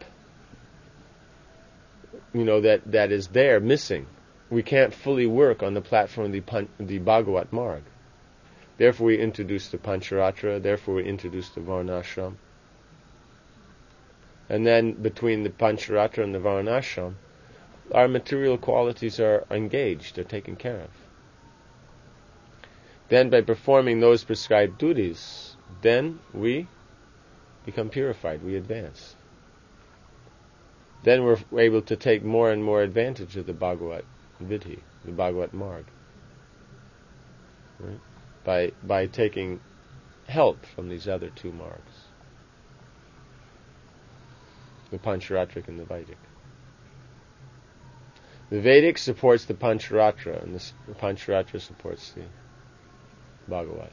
you know, that, that is there, missing. We can't fully work on the platform of the, pan, the Bhagavat Marg. Therefore, we introduce the Pancharatra, therefore we introduce the Varnashram. And then, between the Pancharatra and the Varnashram, our material qualities are engaged, are taken care of. Then by performing those prescribed duties, then we become purified, we advance. Then we're able to take more and more advantage of the Bhagavat Vidhi, the Bhagavat Marg. Right? By, by taking help from these other two margs, the Pancharatric and the Vedic. The Vedic supports the Pancharatra, and the, the Pancharatra supports the Bhagavat.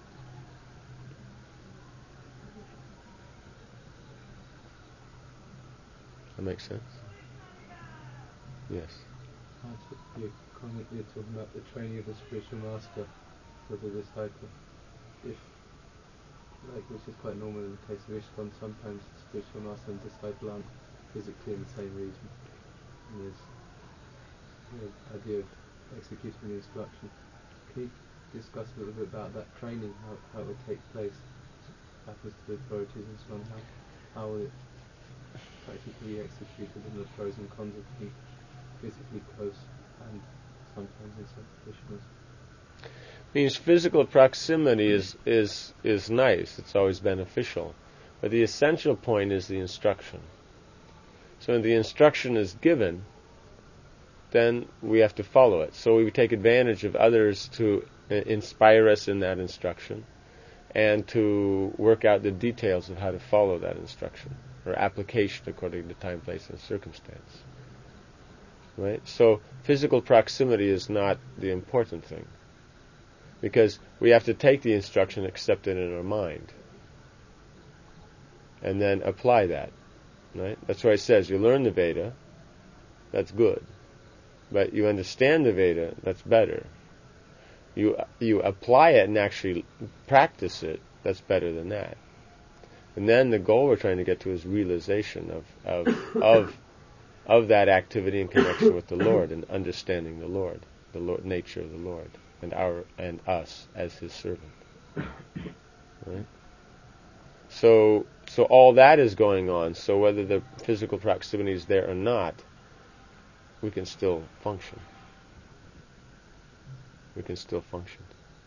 That makes sense? Yes. You're, you're talking about the training of the spiritual master for the disciple. If, like, which is quite normal in the case of ISKCON, sometimes the spiritual master and disciple aren't physically in the same region. And there's the idea of executing the instruction. Can you discuss a little bit about that training, how, how it would take place, what happens to the authorities and so on, how, how will it practically be executed, and the pros and cons of being physically close and sometimes in self-sufficiency? Means physical proximity is, is, is nice, it's always beneficial, but the essential point is the instruction. So when the instruction is given, then we have to follow it. So we take advantage of others to uh, inspire us in that instruction and to work out the details of how to follow that instruction or application according to time, place, and circumstance. Right? So physical proximity is not the important thing, because we have to take the instruction, accept it in our mind, and then apply that. Right? That's why it says you learn the Veda, that's good. But you understand the Veda, that's better. You you apply it and actually practice it, that's better than that. And then the goal we're trying to get to is realization of of of, of that activity in connection with the Lord and understanding the Lord, the Lord nature of the Lord, and our and us as His servant. Right? So so all that is going on. So whether the physical proximity is there or not, we can still function. We can still function.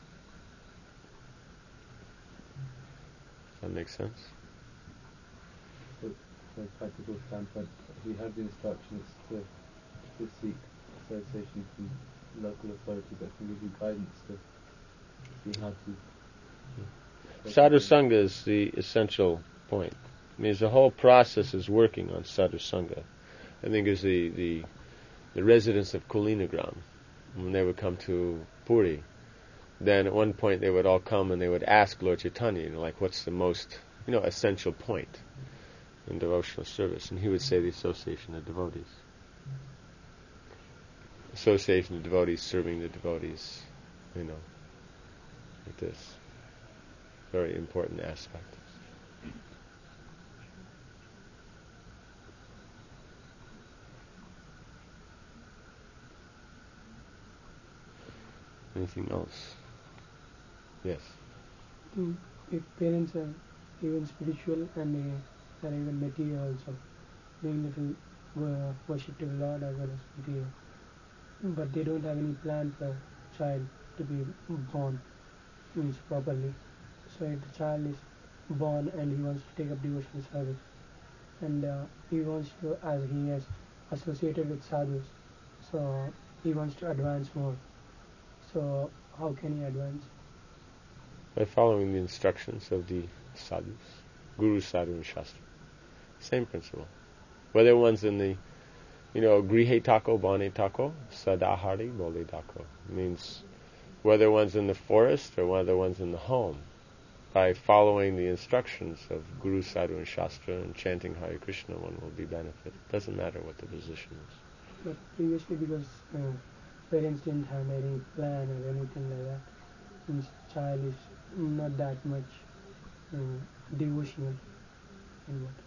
Does that make sense? So, from a practical standpoint, we have the instructions to, to seek association from local authority that can give you guidance to see how to... Sadhu Sangha is the essential point. It means the whole process is working on sadhu sangha. I think it's the, the, the residents of Kulinagram, when they would come to Puri, then at one point they would all come and they would ask Lord Chaitanya, you know, like, what's the most, you know, essential point in devotional service? And he would say the association of devotees. Association of devotees, serving the devotees, you know, like this. Very important aspect. Anything else? Yes. Mm, if parents are even spiritual and they are even material also, doing little uh, worship to the Lord as well as material, but they don't have any plan for child to be born means properly. So if the child is born and he wants to take up devotional service, and uh, he wants to, as he has associated with sadhus, so he wants to advance more. So how can he advance? By following the instructions of the sadhus, Guru, Sadhu, and Shastra. Same principle. Whether one's in the, you know, grihe tako, bane tako, sadahari, bole tako. Means whether one's in the forest or whether one's in the home. By following the instructions of Guru, Sadhu, and Shastra and chanting Hare Krishna, one will be benefited. Doesn't matter what the position is. But previously, because uh, parents didn't have any plan or anything like that, means child is not that much uh, devotional in what?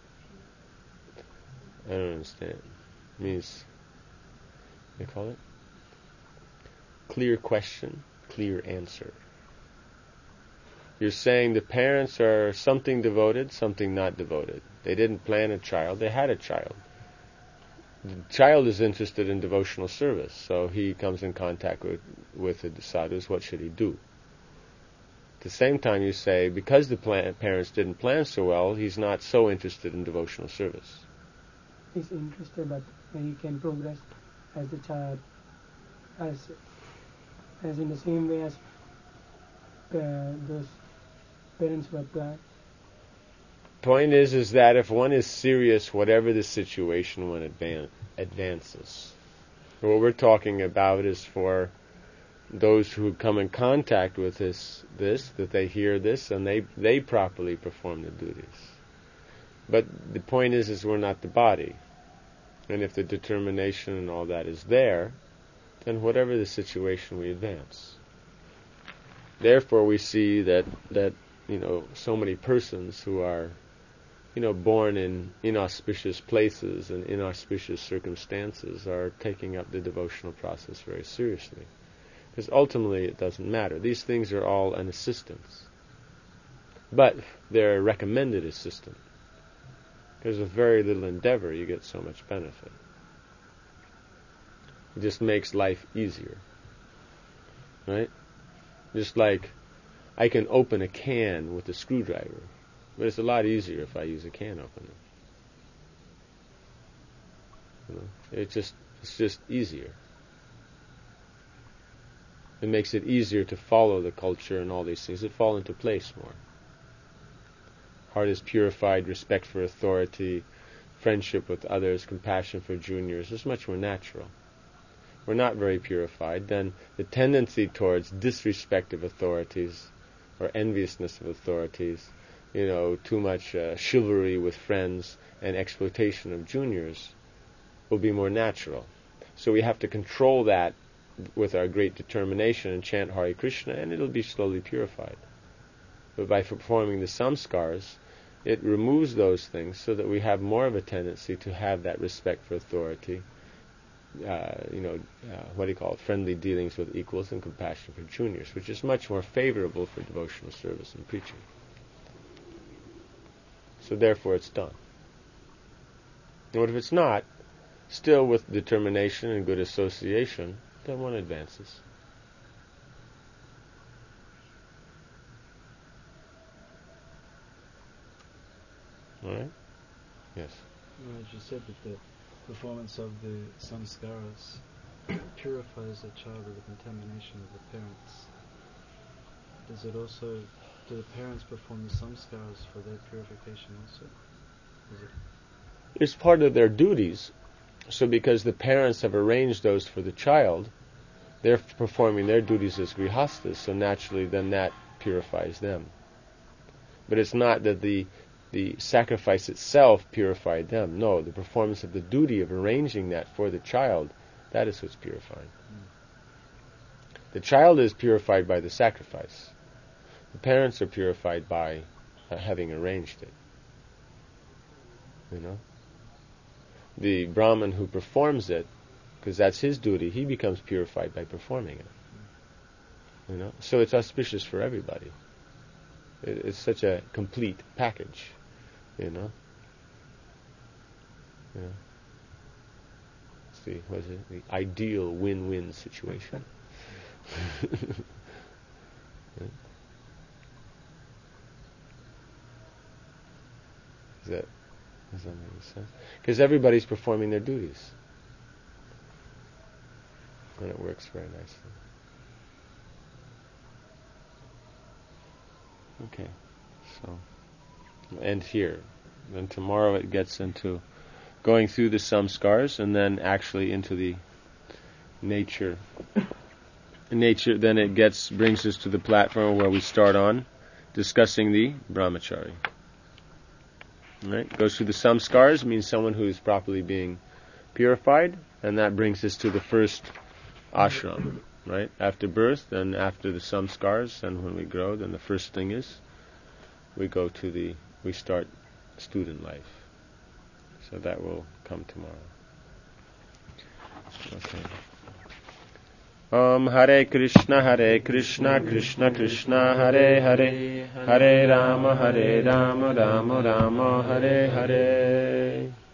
I don't understand. It means, they call it? Clear question, clear answer. You're saying the parents are something devoted, something not devoted. They didn't plan a child, they had a child. The child is interested in devotional service, so he comes in contact with, with the sadhus. What should he do? At the same time, you say, because the plan, parents didn't plan so well, he's not so interested in devotional service. He's interested, but he can progress as the child, as as in the same way as uh, those parents were planned. Point is, is that if one is serious, whatever the situation, one advan- advances. What we're talking about is for those who come in contact with this, this, that they hear this, and they, they properly perform the duties. But the point is, is we're not the body. And if the determination and all that is there, then whatever the situation, we advance. Therefore, we see that, that, you know, so many persons who are, you know, born in inauspicious places and inauspicious circumstances are taking up the devotional process very seriously. Because ultimately it doesn't matter. These things are all an assistance. But they're a recommended assistant. Because with very little endeavor you get so much benefit. It just makes life easier. Right? Just like I can open a can with a screwdriver. But it's a lot easier if I use a can opener. You know, it just it's just easier. It makes it easier to follow the culture and all these things that fall into place more. Heart is purified, respect for authority, friendship with others, compassion for juniors. It's much more natural. We're not very purified, then the tendency towards disrespect of authorities or enviousness of authorities, you know, too much uh, chivalry with friends and exploitation of juniors will be more natural. So we have to control that with our great determination and chant Hare Krishna, and it'll be slowly purified. But by performing the samskars, it removes those things so that we have more of a tendency to have that respect for authority, uh, you know, uh, what do you call it, friendly dealings with equals and compassion for juniors, which is much more favorable for devotional service and preaching. So therefore it's done. And what if it's not? Still with determination and good association, then one advances. Alright? Yes. Well, as you said that the performance of the samskaras purifies the child of the contamination of the parents. Does it also, do the parents perform the samskaras for their purification also? It's part of their duties. So because the parents have arranged those for the child, they're performing their duties as grihastas, so naturally then that purifies them. But it's not that the the sacrifice itself purified them. No, the performance of the duty of arranging that for the child, that is what's purifying. The child is purified by the sacrifice. The parents are purified by uh, having arranged it. You know? The Brahman who performs it, because that's his duty, he becomes purified by performing it. You know? So it's auspicious for everybody. It, it's such a complete package. You know? Yeah. It's the, what is it? The ideal win-win situation. Yeah. Is that, does that make sense? Because everybody's performing their duties. And it works very nicely. Okay, so we'll end here. Then tomorrow it gets into going through the samskars and then actually into the nature. Nature. Then it gets brings us to the platform where we start on discussing the brahmachari. Right? Goes through the samskars, means someone who is properly being purified, and that brings us to the first ashram. Right? After birth, then after the samskars, and when we grow, then the first thing is we go to the we start student life. So that will come tomorrow. Okay. Om Hare Krishna Hare Krishna Krishna Krishna Hare Hare Hare Rama Hare Rama Rama Rama Hare Hare